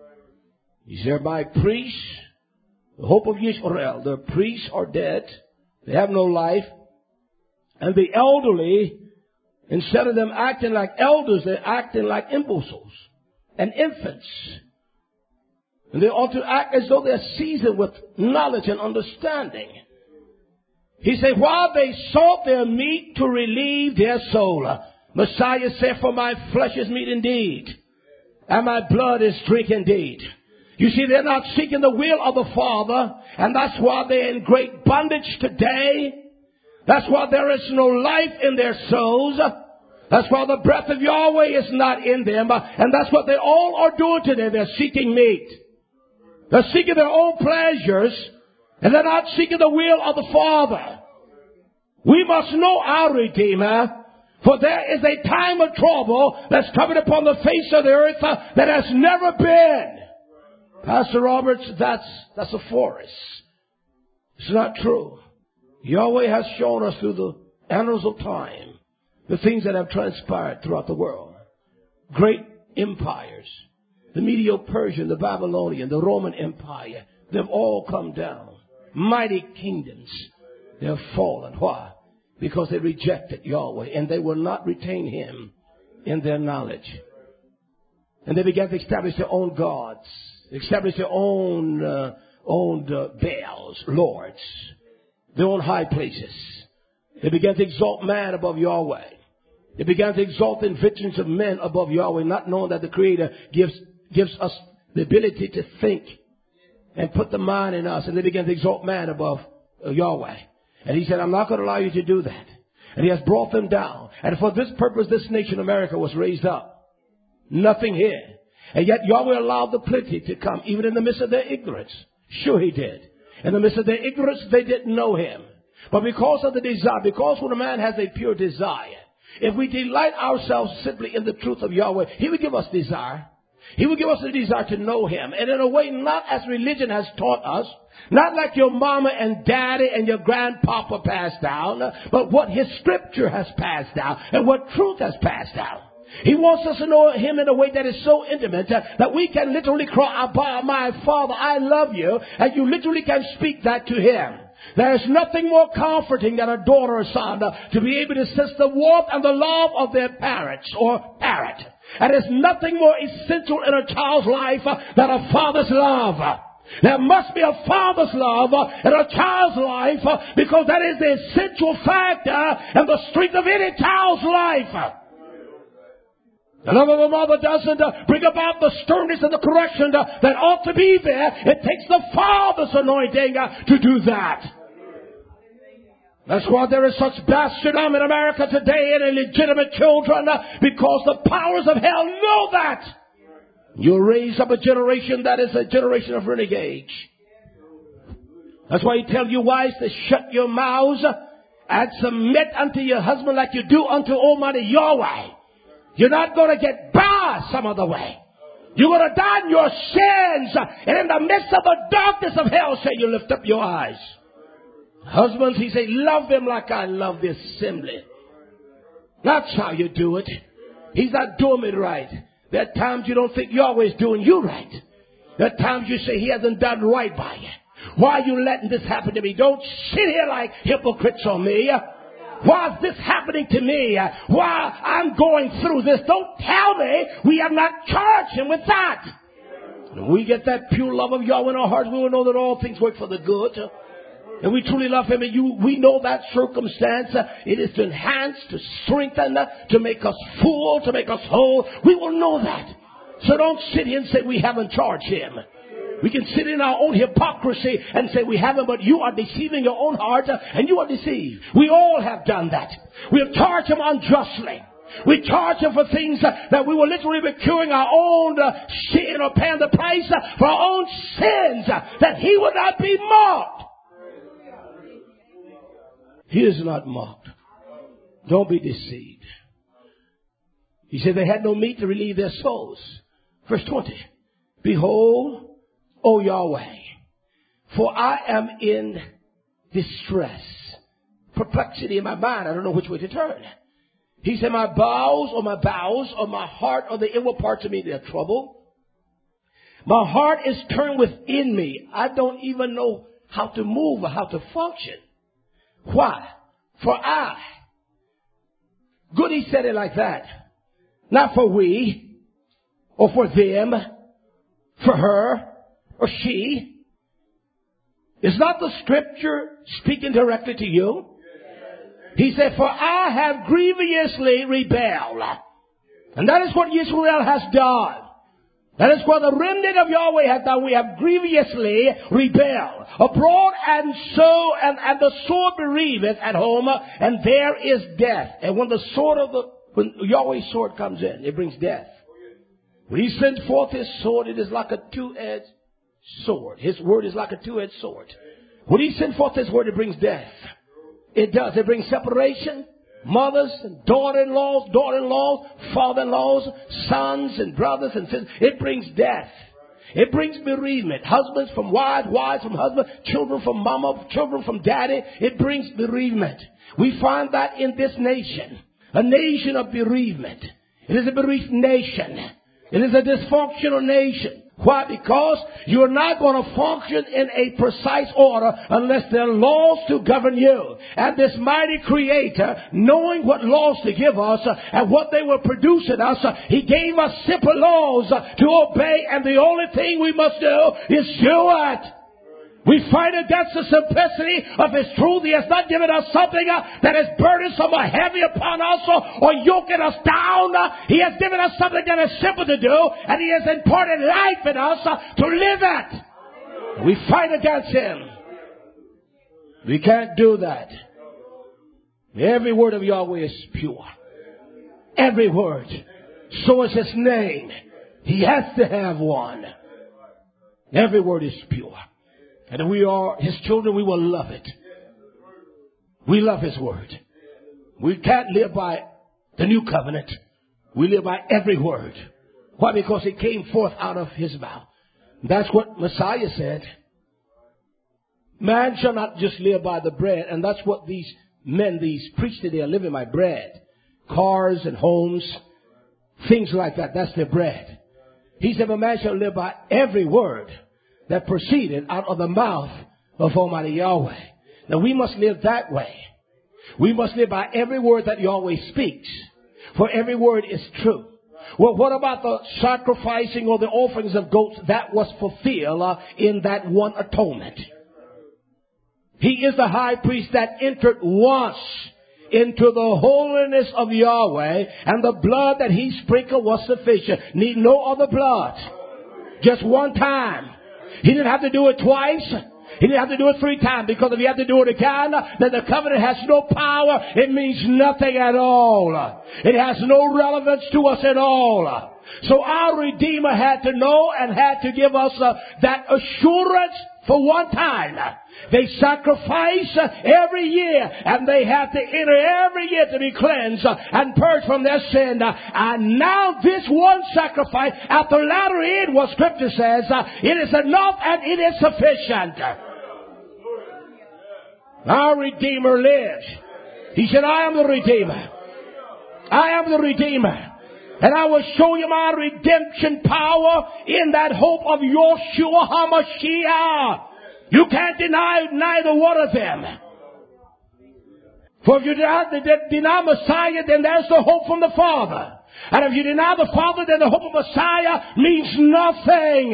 He said, my priests, the hope of Israel, their priests are dead. They have no life. And the elderly, instead of them acting like elders, they're acting like imbeciles and infants. And they ought to act as though they're seasoned with knowledge and understanding. He said, while they sought their meat to relieve their soul, Messiah said, for my flesh is meat indeed, and my blood is drink indeed. You see, they're not seeking the will of the Father, and that's why they're in great bondage today. That's why there is no life in their souls. That's why the breath of Yahweh is not in them. And that's what they all are doing today. They're seeking meat. They're seeking their own pleasures, and they're not seeking the will of the Father. We must know our Redeemer. For there is a time of trouble that's coming upon the face of the earth uh, that has never been. Pastor Roberts, that's, that's a forest. It's not true. Yahweh has shown us through the annals of time the things that have transpired throughout the world. Great empires, the Medo-Persian, the Babylonian, the Roman Empire, they've all come down. Mighty kingdoms, they have fallen. Why? Because they rejected Yahweh and they will not retain Him in their knowledge. And they began to establish their own gods, establish their own, uh, own uh, Baals, lords, their own high places. They began to exalt man above Yahweh. They began to exalt the inventions of men above Yahweh, not knowing that the Creator gives, gives us the ability to think and put the mind in us. And they began to exalt man above uh, Yahweh. And He said, I'm not going to allow you to do that. And He has brought them down. And for this purpose, this nation, America, was raised up. Nothing here. And yet Yahweh allowed the plenty to come, even in the midst of their ignorance. Sure He did. In the midst of their ignorance, they didn't know Him. But because of the desire, because when a man has a pure desire, if we delight ourselves simply in the truth of Yahweh, He will give us desire. He will give us the desire to know Him. And in a way, not as religion has taught us, not like your mama and daddy and your grandpapa passed down, but what His scripture has passed down and what truth has passed down. He wants us to know Him in a way that is so intimate uh, that we can literally cry, Abba, my Father, I love you. And you literally can speak that to Him. There's nothing more comforting than a daughter or son uh, to be able to sense the warmth and the love of their parents or parent. And there's nothing more essential in a child's life uh, than a father's love. There must be a father's love uh, in a child's life uh, because that is the essential factor and the strength of any child's life. The love of a mother doesn't uh, bring about the sternness and the correction uh, that ought to be there. It takes the Father's anointing uh, to do that. That's why there is such bastardom in America today and illegitimate children uh, because the powers of hell know that. You'll raise up a generation that is a generation of renegades. That's why He tells you wives to shut your mouths and submit unto your husband like you do unto Almighty Yahweh. You're not going to get by some other way. You're going to die in your sins. And in the midst of the darkness of hell, say you lift up your eyes. Husbands, He say, love them like I love the assembly. That's how you do it. He's not doing it right. There are times you don't think Yahweh's doing you right. There are times you say He hasn't done right by you. Why are you letting this happen to me? Don't sit here like hypocrites on me. Why is this happening to me? Why I'm going through this? Don't tell me. We have not charged Him with that. When we get that pure love of Yahweh in our hearts, we will know that all things work for the good. And we truly love Him. And you, we know that circumstance. It is to enhance, to strengthen, to make us full, to make us whole. We will know that. So don't sit here and say we haven't charged Him. We can sit in our own hypocrisy and say we haven't, but you are deceiving your own heart and you are deceived. We all have done that. We have charged Him unjustly. We charge Him for things that we will literally be curing our own sin or paying the price for our own sins, that He would not be mocked. He is not mocked. Don't be deceived. He said they had no meat to relieve their souls. Verse twenty. Behold, O Yahweh, for I am in distress, perplexity in my mind. I don't know which way to turn. He said, my bowels or my bowels or my heart or the inward parts of me, they're troubled. My heart is turned within me. I don't even know how to move or how to function. Why? For I. Good, he said it like that. Not for we or for them, for her or she. Is not the scripture speaking directly to you? He said, for I have grievously rebelled. And that is what Israel has done. That is what the remnant of Yahweh has done. We have grievously rebelled. Abroad and so, and, and the sword bereaveth at home, and there is death. And when the sword of the, when Yahweh's sword comes in, it brings death. When He sends forth His sword, it is like a two-edged sword. His word is like a two-edged sword. When He sends forth His word, it brings death. It does. It brings separation. mothers and daughter-in-laws, daughter-in-laws, father-in-laws, sons and brothers and sisters. It brings death. It brings bereavement. Husbands from wives, wives from husbands, children from mama, children from daddy. It brings bereavement. We find that in this nation. A nation of bereavement. It is a bereaved nation. It is a dysfunctional nation. Why? Because you're not going to function in a precise order unless there are laws to govern you. And this mighty Creator, knowing what laws to give us uh, and what they will produce in us, uh, He gave us simple laws uh, to obey, and the only thing we must do is do it. We fight against the simplicity of His truth. He has not given us something uh, that is burdensome or heavy upon us or, or yoking us down. Uh, he has given us something that is simple to do, and He has imparted life in us uh, to live it. We fight against Him. We can't do that. Every word of Yahweh is pure. Every word. So is His name. He has to have one. Every word is pure. And if we are His children, we will love it. We love His word. We can't live by the new covenant. We live by every word. Why? Because it came forth out of His mouth. That's what Messiah said. Man shall not just live by the bread. And that's what these men, these priests today are living by bread. Cars and homes, things like that. That's their bread. He said, but man shall live by every word that proceeded out of the mouth of Almighty Yahweh. Now we must live that way. We must live by every word that Yahweh speaks. For every word is true. Well, what about the sacrificing or the offerings of goats? That was fulfilled uh, in that one atonement. He is the high priest that entered once into the holiness of Yahweh, and the blood that He sprinkled was sufficient. Need no other blood. Just one time. He didn't have to do it twice. He didn't have to do it three times, because if you have to do it again, then the covenant has no power. It means nothing at all. It has no relevance to us at all. So our Redeemer had to know and had to give us uh, that assurance for one time. They sacrifice uh, every year, and they have to enter every year to be cleansed uh, and purged from their sin. Uh, and now this one sacrifice, at the latter end, what Scripture says, uh, it is enough and it is sufficient. Our Redeemer lives. He said, I am the Redeemer. I am the Redeemer. And I will show you my redemption power in that hope of Yeshua HaMashiach. You can't deny neither one of them. For if you deny, deny Messiah, then there's the hope from the Father. And if you deny the Father, then the hope of Messiah means nothing.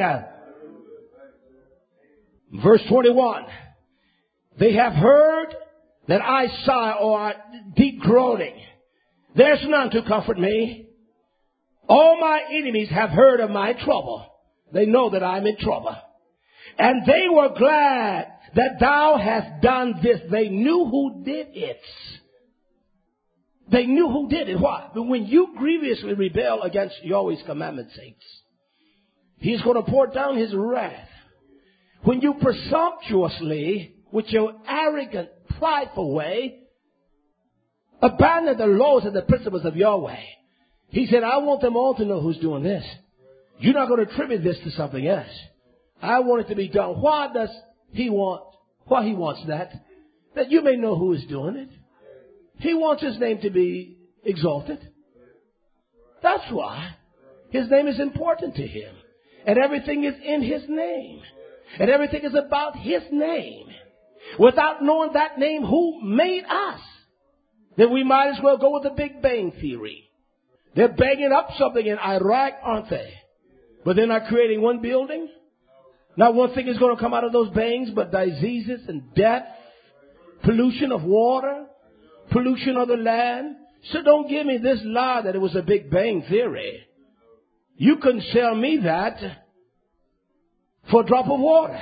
Verse twenty-one. They have heard that I sigh or are deep groaning. There's none to comfort me. All my enemies have heard of my trouble. They know that I'm in trouble. And they were glad that thou hast done this. They knew who did it. They knew who did it. Why? But when you grievously rebel against Yahweh's commandment, saints, He's going to pour down His wrath. When you presumptuously, with your arrogant, prideful way, abandon the laws and the principles of Yahweh, He said, I want them all to know who's doing this. You're not going to attribute this to something else. I want it to be done. Why does He want, why He wants that? That you may know who is doing it. He wants His name to be exalted. That's why. His name is important to Him. And everything is in His name. And everything is about His name. Without knowing that name, who made us, then we might as well go with the Big Bang Theory. They're banging up something in Iraq, aren't they? But they're not creating one building. Not one thing is going to come out of those bangs but diseases and death, pollution of water, pollution of the land. So don't give me this lie that it was a Big Bang Theory. You couldn't sell me that for a drop of water.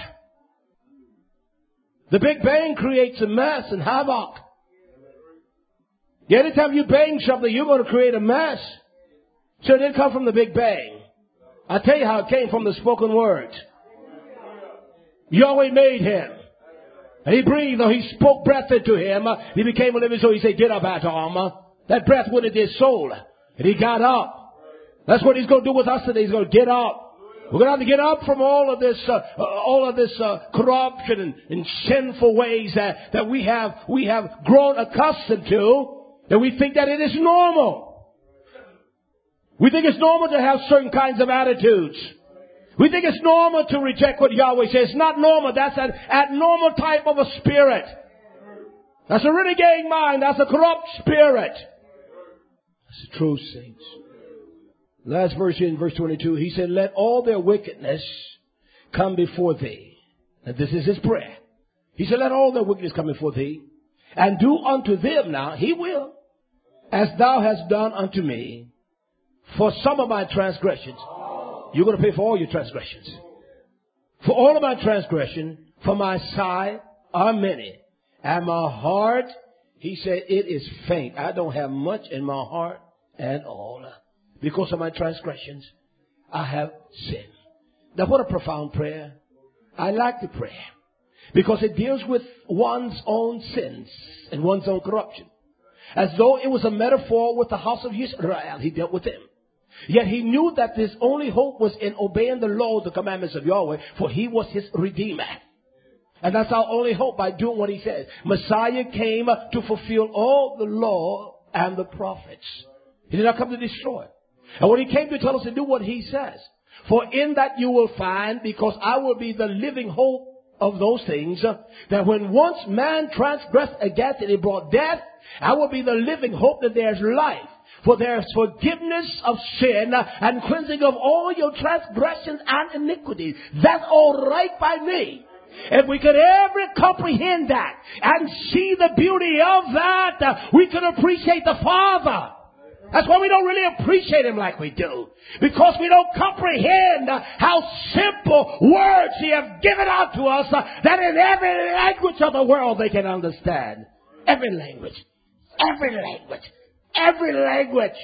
The Big Bang creates a mess and havoc. Anytime you bang something, you're going to create a mess. So it didn't come from the Big Bang. I'll tell you how it came from the spoken word. Yahweh made him. And he breathed, or he spoke breath into him. He became a living soul. He said, get up, Adam. That breath went into his soul. And he got up. That's what he's going to do with us today. He's going to get up. We're going to have to get up from all of this, uh, uh, all of this uh, corruption and, and sinful ways that, that we have, we have grown accustomed to, that we think that it is normal. We think it's normal to have certain kinds of attitudes. We think it's normal to reject what Yahweh says. It's not normal. That's an abnormal type of a spirit. That's a renegade mind. That's a corrupt spirit. That's the true saints. Last verse in verse twenty-two, he said, let all their wickedness come before thee. And this is his prayer. He said, let all their wickedness come before thee, and do unto them now, he will, as thou hast done unto me, for some of my transgressions. You're going to pay for all your transgressions. For all of my transgression, for my side are many. And my heart, he said, it is faint. I don't have much in my heart at all. Because of my transgressions, I have sinned. Now what a profound prayer. I like the prayer. Because it deals with one's own sins and one's own corruption. As though it was a metaphor with the house of Israel. He dealt with them. Yet he knew that his only hope was in obeying the law, the commandments of Yahweh, for he was his redeemer. And that's our only hope, by doing what he says. Messiah came to fulfill all the law and the prophets. He did not come to destroy. And when he came to tell us to do what he says, for in that you will find, because I will be the living hope of those things, that when once man transgressed against it, it brought death, I will be the living hope that there's life. For there is forgiveness of sin and cleansing of all your transgressions and iniquities. That's all right by me. If we could ever comprehend that and see the beauty of that, we could appreciate the Father. That's why we don't really appreciate him like we do. Because we don't comprehend how simple words he has given out to us that in every language of the world they can understand. Every language. Every language. Every language.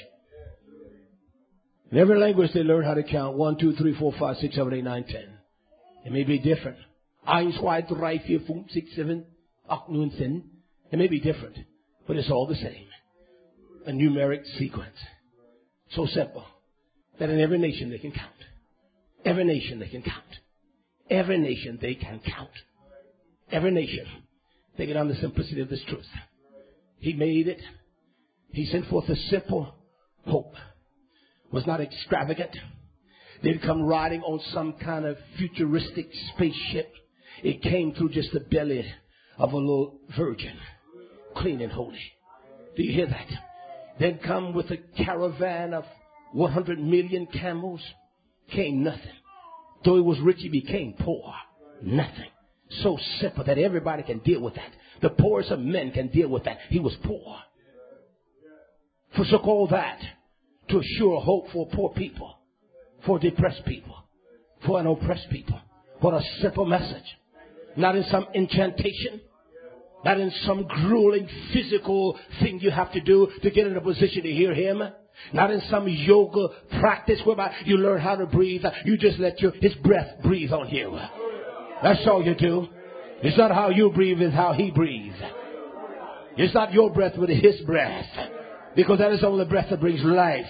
In every language they learn how to count. One, two, three, four, five, six, seven, eight, nine, ten. It may be different. Eins, zwei, drei, vier, fünf, six, seven, acht, neun, zehn. It may be different. But it's all the same. A numeric sequence. So simple that in every nation they can count. Every nation they can count. Every nation they can count. Every nation. They get on the simplicity of this truth. He made it. He sent forth a simple hope. It was not extravagant. They didn't come riding on some kind of futuristic spaceship. It came through just the belly of a little virgin. Clean and holy. Do you hear that? Then come with a caravan of one hundred million camels. Came nothing. Though he was rich, he became poor. Nothing. So simple that everybody can deal with that. The poorest of men can deal with that. He was poor. Forsook all that to assure hope for poor people, for depressed people, for an oppressed people. What a simple message. Not in some incantation. Not in some grueling physical thing you have to do to get in a position to hear him. Not in some yoga practice whereby you learn how to breathe. You just let your his breath breathe on you. That's all you do. It's not how you breathe, it's how he breathes. It's not your breath, but his breath. Because that is only the breath that brings life.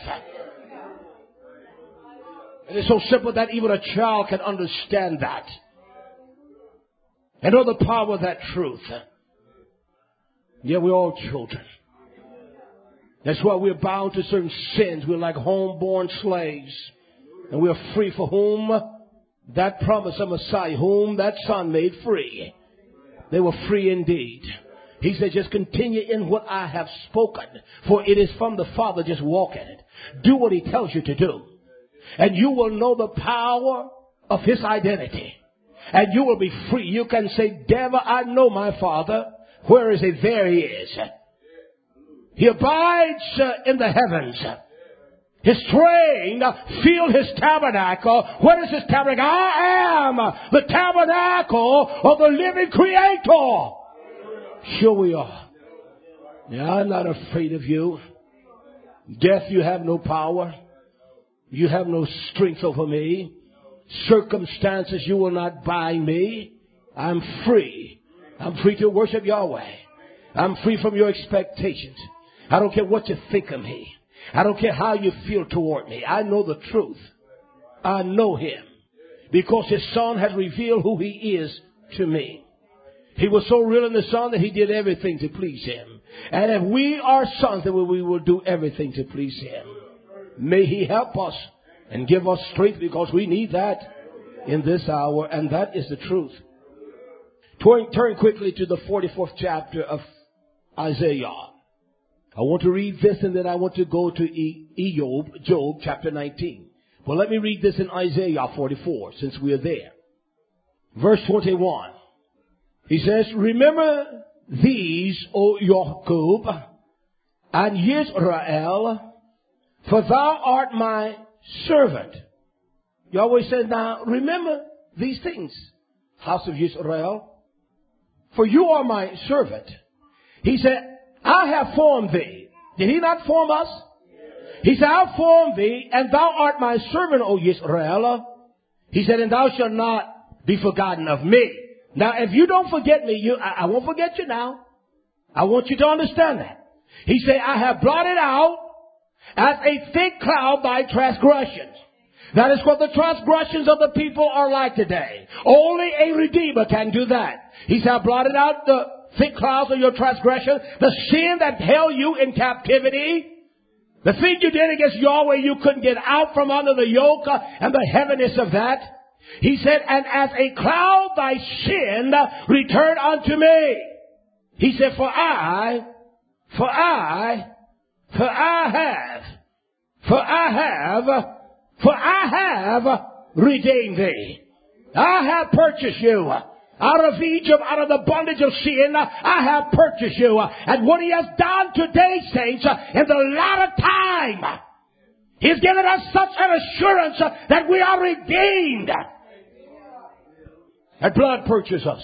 And it's so simple that even a child can understand that. And know the power of that truth. Yeah, we're all children. That's why we're bound to certain sins. We're like homeborn slaves. And we're free for whom that promise of Messiah, whom that Son made free. They were free indeed. He said, just continue in what I have spoken. For it is from the Father, just walk in it. Do what he tells you to do. And you will know the power of his identity. And you will be free. You can say, devil, I know my Father. Where is he? There he is. He abides uh, in the heavens. His train uh, fill his tabernacle. What is his tabernacle? I am the tabernacle of the living Creator. Sure we are. Yeah, I'm not afraid of you. Death, you have no power. You have no strength over me. Circumstances, you will not bind me. I'm free. I'm free to worship Yahweh. I'm free from your expectations. I don't care what you think of me. I don't care how you feel toward me. I know the truth. I know him because his son has revealed who he is to me. He was so real in the son that he did everything to please him. And if we are sons, then we will do everything to please him. May he help us and give us strength because we need that in this hour. And that is the truth. Turn, turn quickly to the forty-fourth chapter of Isaiah. I want to read this and then I want to go to e- Job, Job chapter nineteen. Well, let me read this in Isaiah forty-four since we are there. Verse twenty-one. He says, remember these, O Jacob, and Israel, for thou art my servant. Yahweh says, now remember these things, house of Israel, for you are my servant. He said, I have formed thee. Did he not form us? He said, I formed thee, and thou art my servant, O Israel. He said, and thou shalt not be forgotten of me. Now, if you don't forget me, you, I, I won't forget you now. I want you to understand that. He said, I have blotted out as a thick cloud thy transgressions. That is what the transgressions of the people are like today. Only a Redeemer can do that. He said, I blotted out the thick clouds of your transgression, the sin that held you in captivity, the thing you did against Yahweh, you couldn't get out from under the yoke uh, and the heaviness of that. He said, and as a cloud thy sin returned unto me. He said, for I, for I, for I have, for I have, for I have redeemed thee. I have purchased you. Out of Egypt, out of the bondage of sin, I have purchased you. And what he has done today, saints, in the latter time, he's given us such an assurance that we are redeemed. That blood purchased us.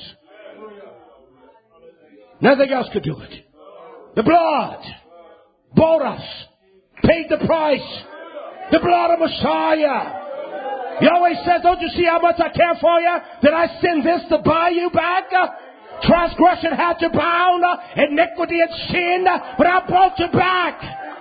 Nothing else could do it. The blood bought us, paid the price. The blood of Messiah. Yahweh says, don't you see how much I care for you? Did I send this to buy you back? Transgression had you bound, iniquity and sin, but I brought you back.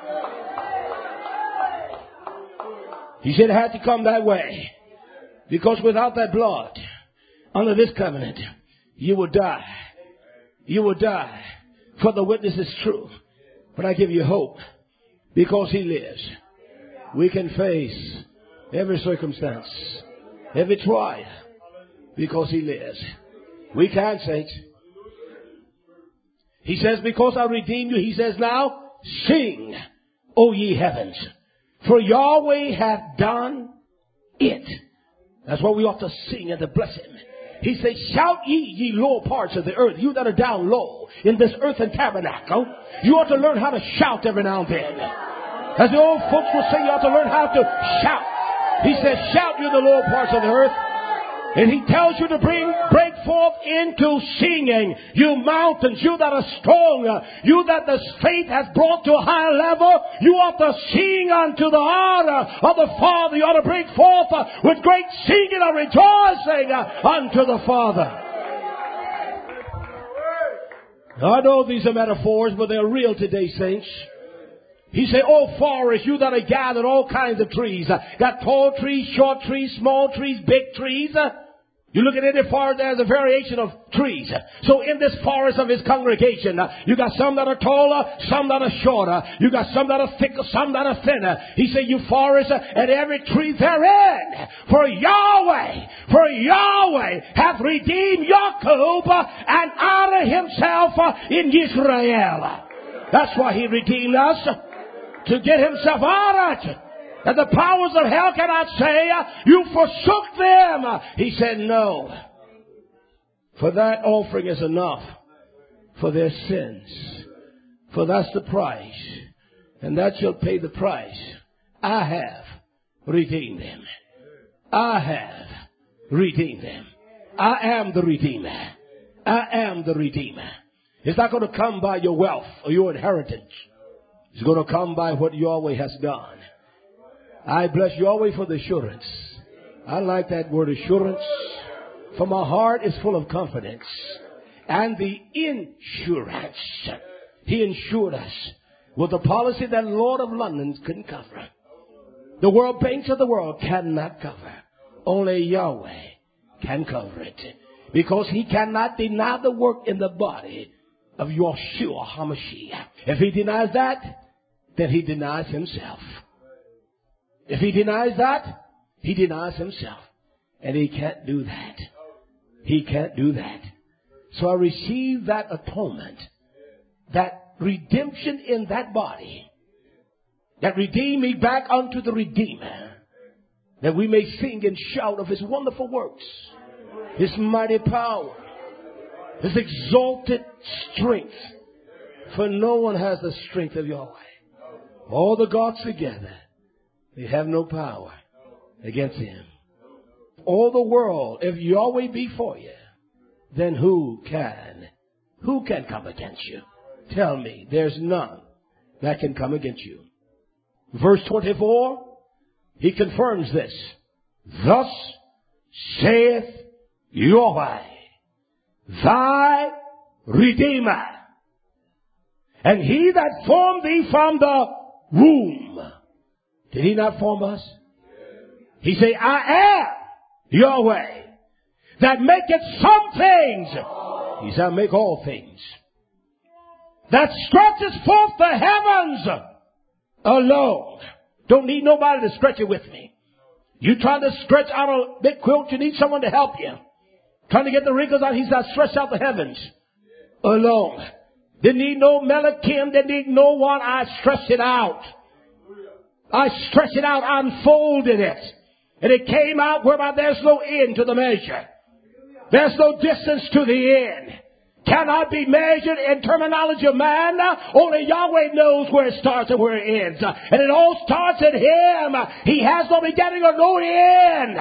He said it had to come that way. Because without that blood, under this covenant, you will die. You will die. For the witness is true. But I give you hope. Because he lives. We can face every circumstance, every trial, because he lives. We can, saints. He says, because I redeemed you, he says now, sing, O ye heavens, for Yahweh hath done it. That's why we ought to sing and to bless him. He says, shout ye, ye lower parts of the earth, you that are down low in this earthen tabernacle. You ought to learn how to shout every now and then. As the old folks will say, you ought to learn how to shout. He says, shout you the lower parts of the earth. And he tells you to bring, break forth into singing. You mountains, you that are strong, you that the faith has brought to a higher level, you ought to sing unto the honor of the Father. You ought to break forth with great singing and rejoicing unto the Father. I know these are metaphors, but they're real today, saints. He said, oh, forest, you that are gathered all kinds of trees. Uh, got tall trees, short trees, small trees, big trees. Uh, you look at any forest, there's a variation of trees. So in this forest of his congregation, uh, you got some that are taller, some that are shorter. You got some that are thicker, some that are thinner. He said, you forest, uh, and every tree therein. For Yahweh, for Yahweh hath redeemed Jacob uh, and honored himself uh, in Israel. That's why he redeemed us. To get himself honored. That the powers of hell cannot say, you forsook them. He said, no. For that offering is enough for their sins. For that's the price. And that shall pay the price. I have redeemed them. I have redeemed them. I am the Redeemer. I am the Redeemer. It's not going to come by your wealth or your inheritance. It's going to come by what Yahweh has done. I bless Yahweh for the assurance. I like that word assurance. For my heart is full of confidence. and the insurance. He insured us with a policy that Lord of London couldn't cover. The world banks of the world cannot cover. Only Yahweh can cover it. Because he cannot deny the work in the body of Yeshua HaMashiach. If he denies that, then he denies himself. If he denies that, he denies himself. And he can't do that. He can't do that. So I received that atonement, that redemption in that body, that redeemed me back unto the Redeemer, that we may sing and shout of his wonderful works, his mighty power, his exalted strength. For no one has the strength of Yahweh. All the gods together, they have no power against him. All the world, if Yahweh be for you, then who can, who can come against you? Tell me, there's none that can come against you. Verse twenty-four, he confirms this. Thus saith Yahweh, thy Redeemer, and he that formed thee from the womb. Did he not form us? He say, I am Yahweh, that maketh some things. He said, I make all things. That stretches forth the heavens alone. Don't need nobody to stretch it with me. You trying to stretch out a big quilt, you need someone to help you. Trying to get the wrinkles out, he's not stretched out the heavens alone. Didn't need no Melikim, didn't need no one. I stretched it out. I stretched it out, I unfolded it. And it came out whereby there's no end to the measure. There's no distance to the end. Cannot be measured in terminology of man. Only Yahweh knows where it starts and where it ends. And it all starts in him. He has no beginning or no end.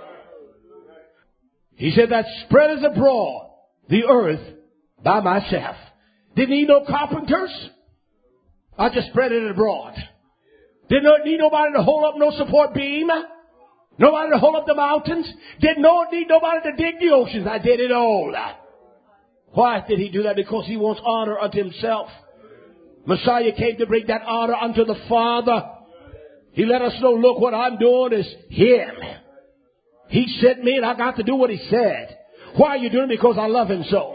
He said that spread is abroad the earth by myself. Didn't need no carpenters. I just spread it abroad. Didn't need nobody to hold up no support beam. Nobody to hold up the mountains. Didn't need nobody to dig the oceans. I did it all. Why did he do that? Because he wants honor unto himself. Messiah came to bring that honor unto the Father. He let us know, look, what I'm doing is him. He sent me and I got to do what he said. Why are you doing it? Because I love him so.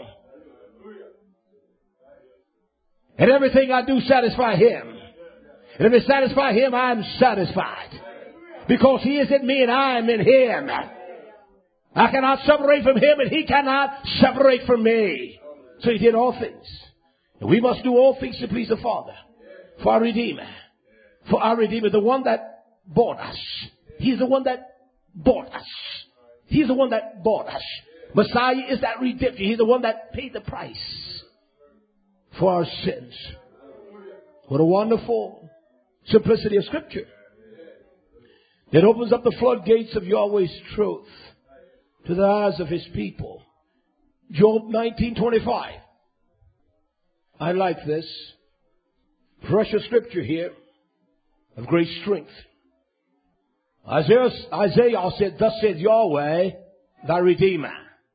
And everything I do satisfy him. And if it satisfies him, I'm satisfied. Because he is in me and I am in him. I cannot separate from him and he cannot separate from me. So he did all things. And we must do all things to please the Father. For our Redeemer. For our Redeemer, the one that bought us. He's the one that bought us. He's the one that bought us. Messiah is that redemption. He's the one that paid the price for our sins. What a wonderful simplicity of Scripture. It opens up the floodgates of Yahweh's truth to the eyes of his people. Job nineteen twenty-five. I like this. Precious scripture here of great strength. Isaiah, Isaiah said, thus said Yahweh, thy Redeemer.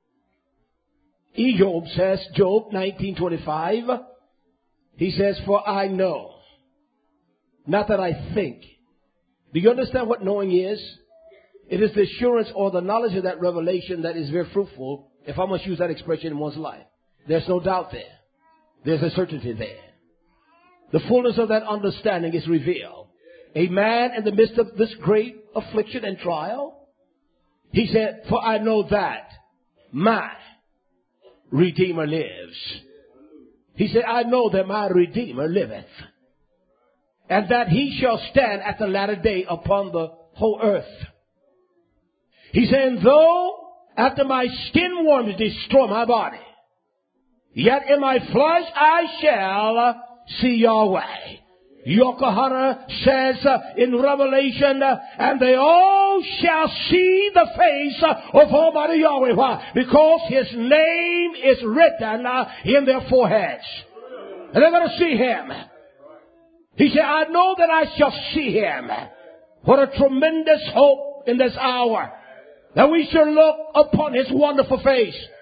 Job says, Job nineteen twenty-five, he says, for I know, not that I think. Do you understand what knowing is? It is the assurance or the knowledge of that revelation that is very fruitful, if I must use that expression in one's life. There's no doubt there. There's a certainty there. The fullness of that understanding is revealed. A man in the midst of this great affliction and trial, he said, for I know that my Redeemer lives. He said, I know that my Redeemer liveth, and that he shall stand at the latter day upon the whole earth. He said, though after my skin worms destroy my body, yet in my flesh I shall see Yahweh. Yokohara says uh, in Revelation, uh, and they all shall see the face uh, of Almighty Yahweh. Why? Because his name is written uh, in their foreheads. And they're going to see him. He said, I know that I shall see him. What a tremendous hope in this hour. That we shall look upon his wonderful face.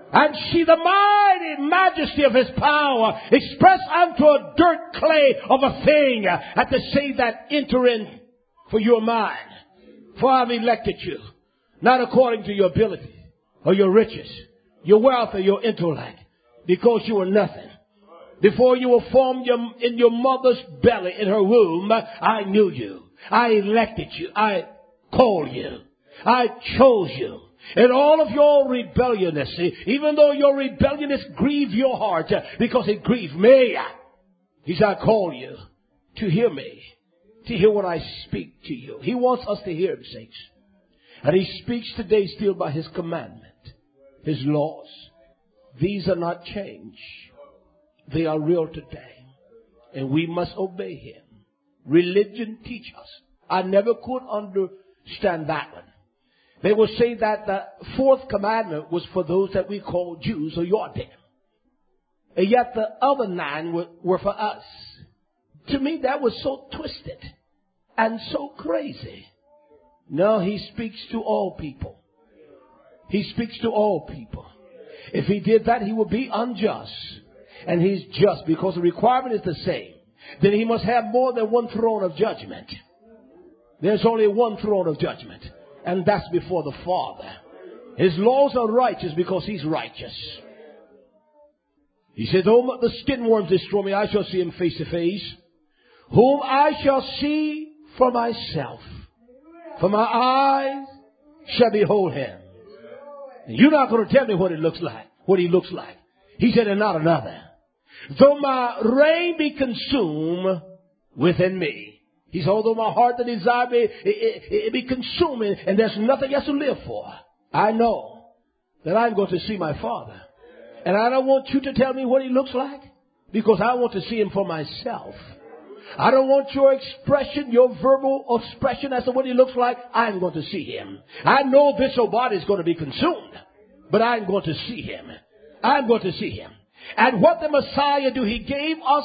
and see the mighty majesty of his power expressed unto a dirt clay of a thing, and to say that enter in, for you are mine. For I have elected you, not according to your ability or your riches, your wealth or your intellect, because you are nothing. Before you were formed in your mother's belly, in her womb, I knew you. I elected you. I called you. I chose you. In all of your rebelliousness, even though your rebelliousness grieved your heart, because it grieved me, he said, I call you to hear me, to hear what I speak to you. He wants us to hear him, saints. And he speaks today still by his commandment, his laws. These are not changed. They are real today. And we must obey him. Religion teach us. I never could understand that one. They will say that the fourth commandment was for those that we call Jews or Jordan. And yet the other nine were, were for us. To me, that was so twisted and so crazy. No, he speaks to all people. He speaks to all people. If he did that, he would be unjust. And he's just because the requirement is the same. Then he must have more than one throne of judgment. There's only one throne of judgment. And that's before the Father. His laws are righteous because he's righteous. He said, though the skin worms destroy me, I shall see him face to face. Whom I shall see for myself. For my eyes shall behold him. And you're not going to tell me what it looks like, what he looks like. He said, and not another. Though my reign be consumed within me. He said, although my heart, the desire be, it, it, it be consuming, and there's nothing else to live for. I know that I'm going to see my Father. And I don't want you to tell me what he looks like, because I want to see him for myself. I don't want your expression, your verbal expression as to what he looks like. I'm going to see him. I know this old body is going to be consumed, but I'm going to see him. I'm going to see him. And what the Messiah do, he gave us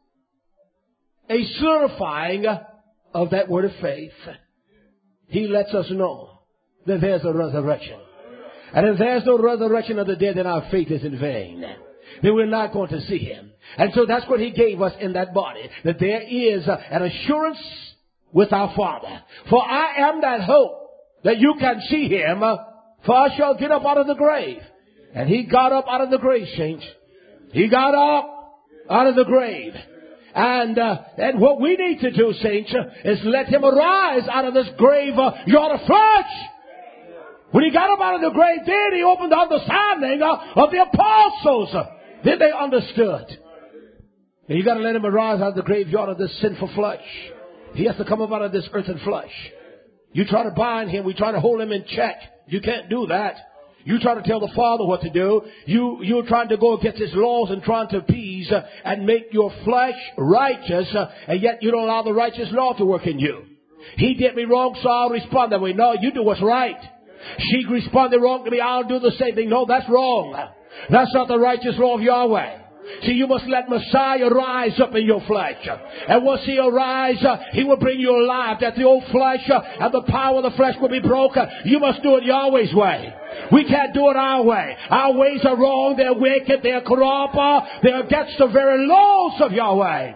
a certifying of that word of faith. He lets us know that there's a resurrection. And if there's no resurrection of the dead, then our faith is in vain. Then we're not going to see him. And so that's what he gave us in that body. That there is an assurance with our Father. For I am that hope that you can see him. For I shall get up out of the grave. And he got up out of the grave, saints. He got up out of the grave. And uh, and what we need to do, saints, is let him arise out of this grave, uh, yard of flesh. When he got up out of the grave, then he opened the understanding uh, of the apostles. Then they understood. And you got to let him arise out of the graveyard of this sinful flesh. He has to come up out of this earthen flesh. You try to bind him. We try to hold him in check. You can't do that. You try to tell the Father what to do. You, you're trying to go against his laws and trying to appease uh, and make your flesh righteous. Uh, and yet you don't allow the righteous law to work in you. He did me wrong, so I'll respond that way. No, you do what's right. She responded wrong to me. I'll do the same thing. No, that's wrong. That's not the righteous law of Yahweh. See, you must let Messiah rise up in your flesh. And once he arise, uh, he will bring you alive. That the old flesh uh, and the power of the flesh will be broken. You must do it Yahweh's way. We can't do it our way. Our ways are wrong. They're wicked. They're corrupt. Uh, they're against the very laws of Yahweh.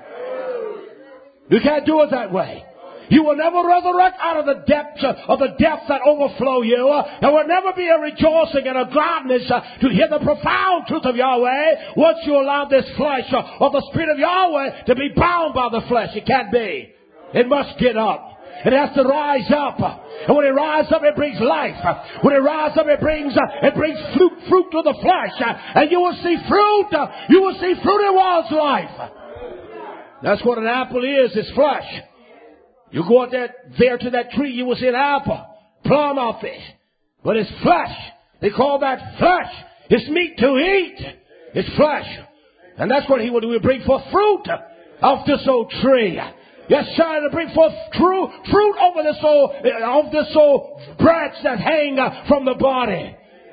You can't do it that way. You will never resurrect out of the depths of the depths that overflow you. There will never be a rejoicing and a gladness to hear the profound truth of Yahweh once you allow this flesh or the Spirit of Yahweh to be bound by the flesh. It can't be. It must get up. It has to rise up. And when it rises up, it brings life. When it rises up, it brings it brings fruit, fruit to the flesh. And you will see fruit. You will see fruit in one's life. That's what an apple is, it's flesh. You go out there, there to that tree, you will see an apple, plum out there. But it's flesh. They call that flesh. It's meat to eat. It's flesh. And that's what he will do. He will bring forth fruit of this old tree. Yes, sir, to bring forth true fruit over this old, of this old branch that hang from the body.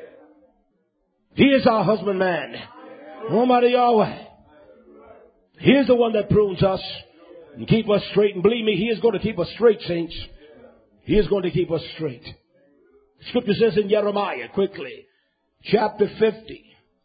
He is our husbandman. Almighty Yahweh. He is the one that prunes us and keep us straight. And believe me, he is going to keep us straight, saints. He is going to keep us straight. Scripture says in Jeremiah, quickly, chapter fifty,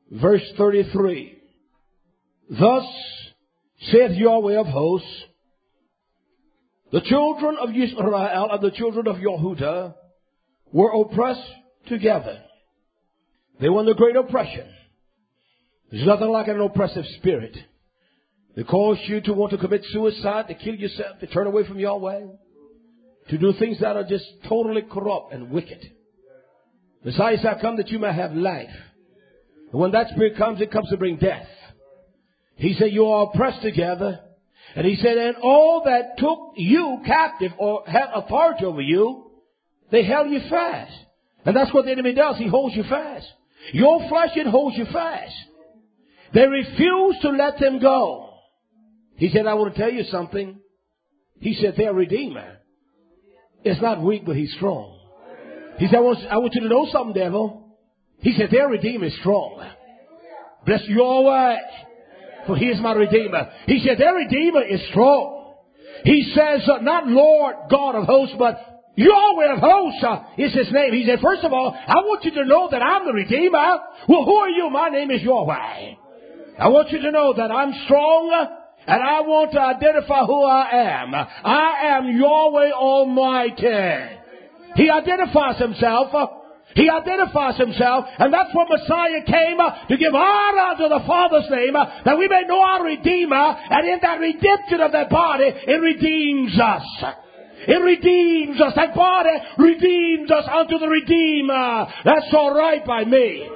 verse thirty-three. Thus saith Yahweh of hosts, the children of Israel and the children of Yehudah were oppressed together. They were under great oppression. There's nothing like an oppressive spirit. They cause you to want to commit suicide, to kill yourself, to turn away from Yahweh, to do things that are just totally corrupt and wicked. Messiah shall come that you may have life. And when that spirit comes, it comes to bring death. He said, you are oppressed together. And he said, and all that took you captive or had authority over you, they held you fast. And that's what the enemy does. He holds you fast. Your flesh, it holds you fast. They refuse to let them go. He said, I want to tell you something. He said, their Redeemer is not weak, but he's strong. He said, I want, I want you to know something, devil. He said, their Redeemer is strong. Bless your word, for he is my Redeemer. He said, their Redeemer is strong. He says, uh, not Lord God of hosts, but Yahweh of hosts uh, is his name. He said, first of all, I want you to know that I'm the Redeemer. Well, who are you? My name is Yahweh. I want you to know that I'm strong. And I want to identify who I am. I am Yahweh Almighty. He identifies himself. He identifies himself. And that's what Messiah came to give honor to the Father's name, that we may know our Redeemer. And in that redemption of that body, it redeems us. It redeems us. That body redeems us unto the Redeemer. That's all right by me.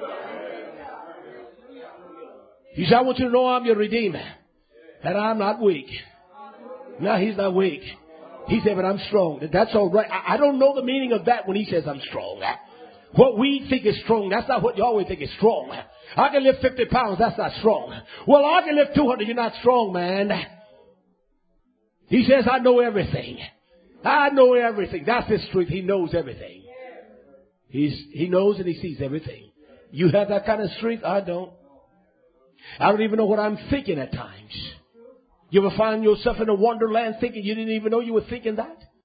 He said, I want you to know I'm your Redeemer. And I'm not weak. No, he's not weak. He said, but I'm strong. That's all right. I, I don't know the meaning of that when he says I'm strong. What we think is strong, that's not what you always think is strong. I can lift fifty pounds, that's not strong. Well, I can lift two hundred, you're not strong, man. He says, I know everything. I know everything. That's his strength. He knows everything. He's, he knows and he sees everything. You have that kind of strength? I don't. I don't even know what I'm thinking at times. You ever find yourself in a wonderland thinking you didn't even know you were thinking that?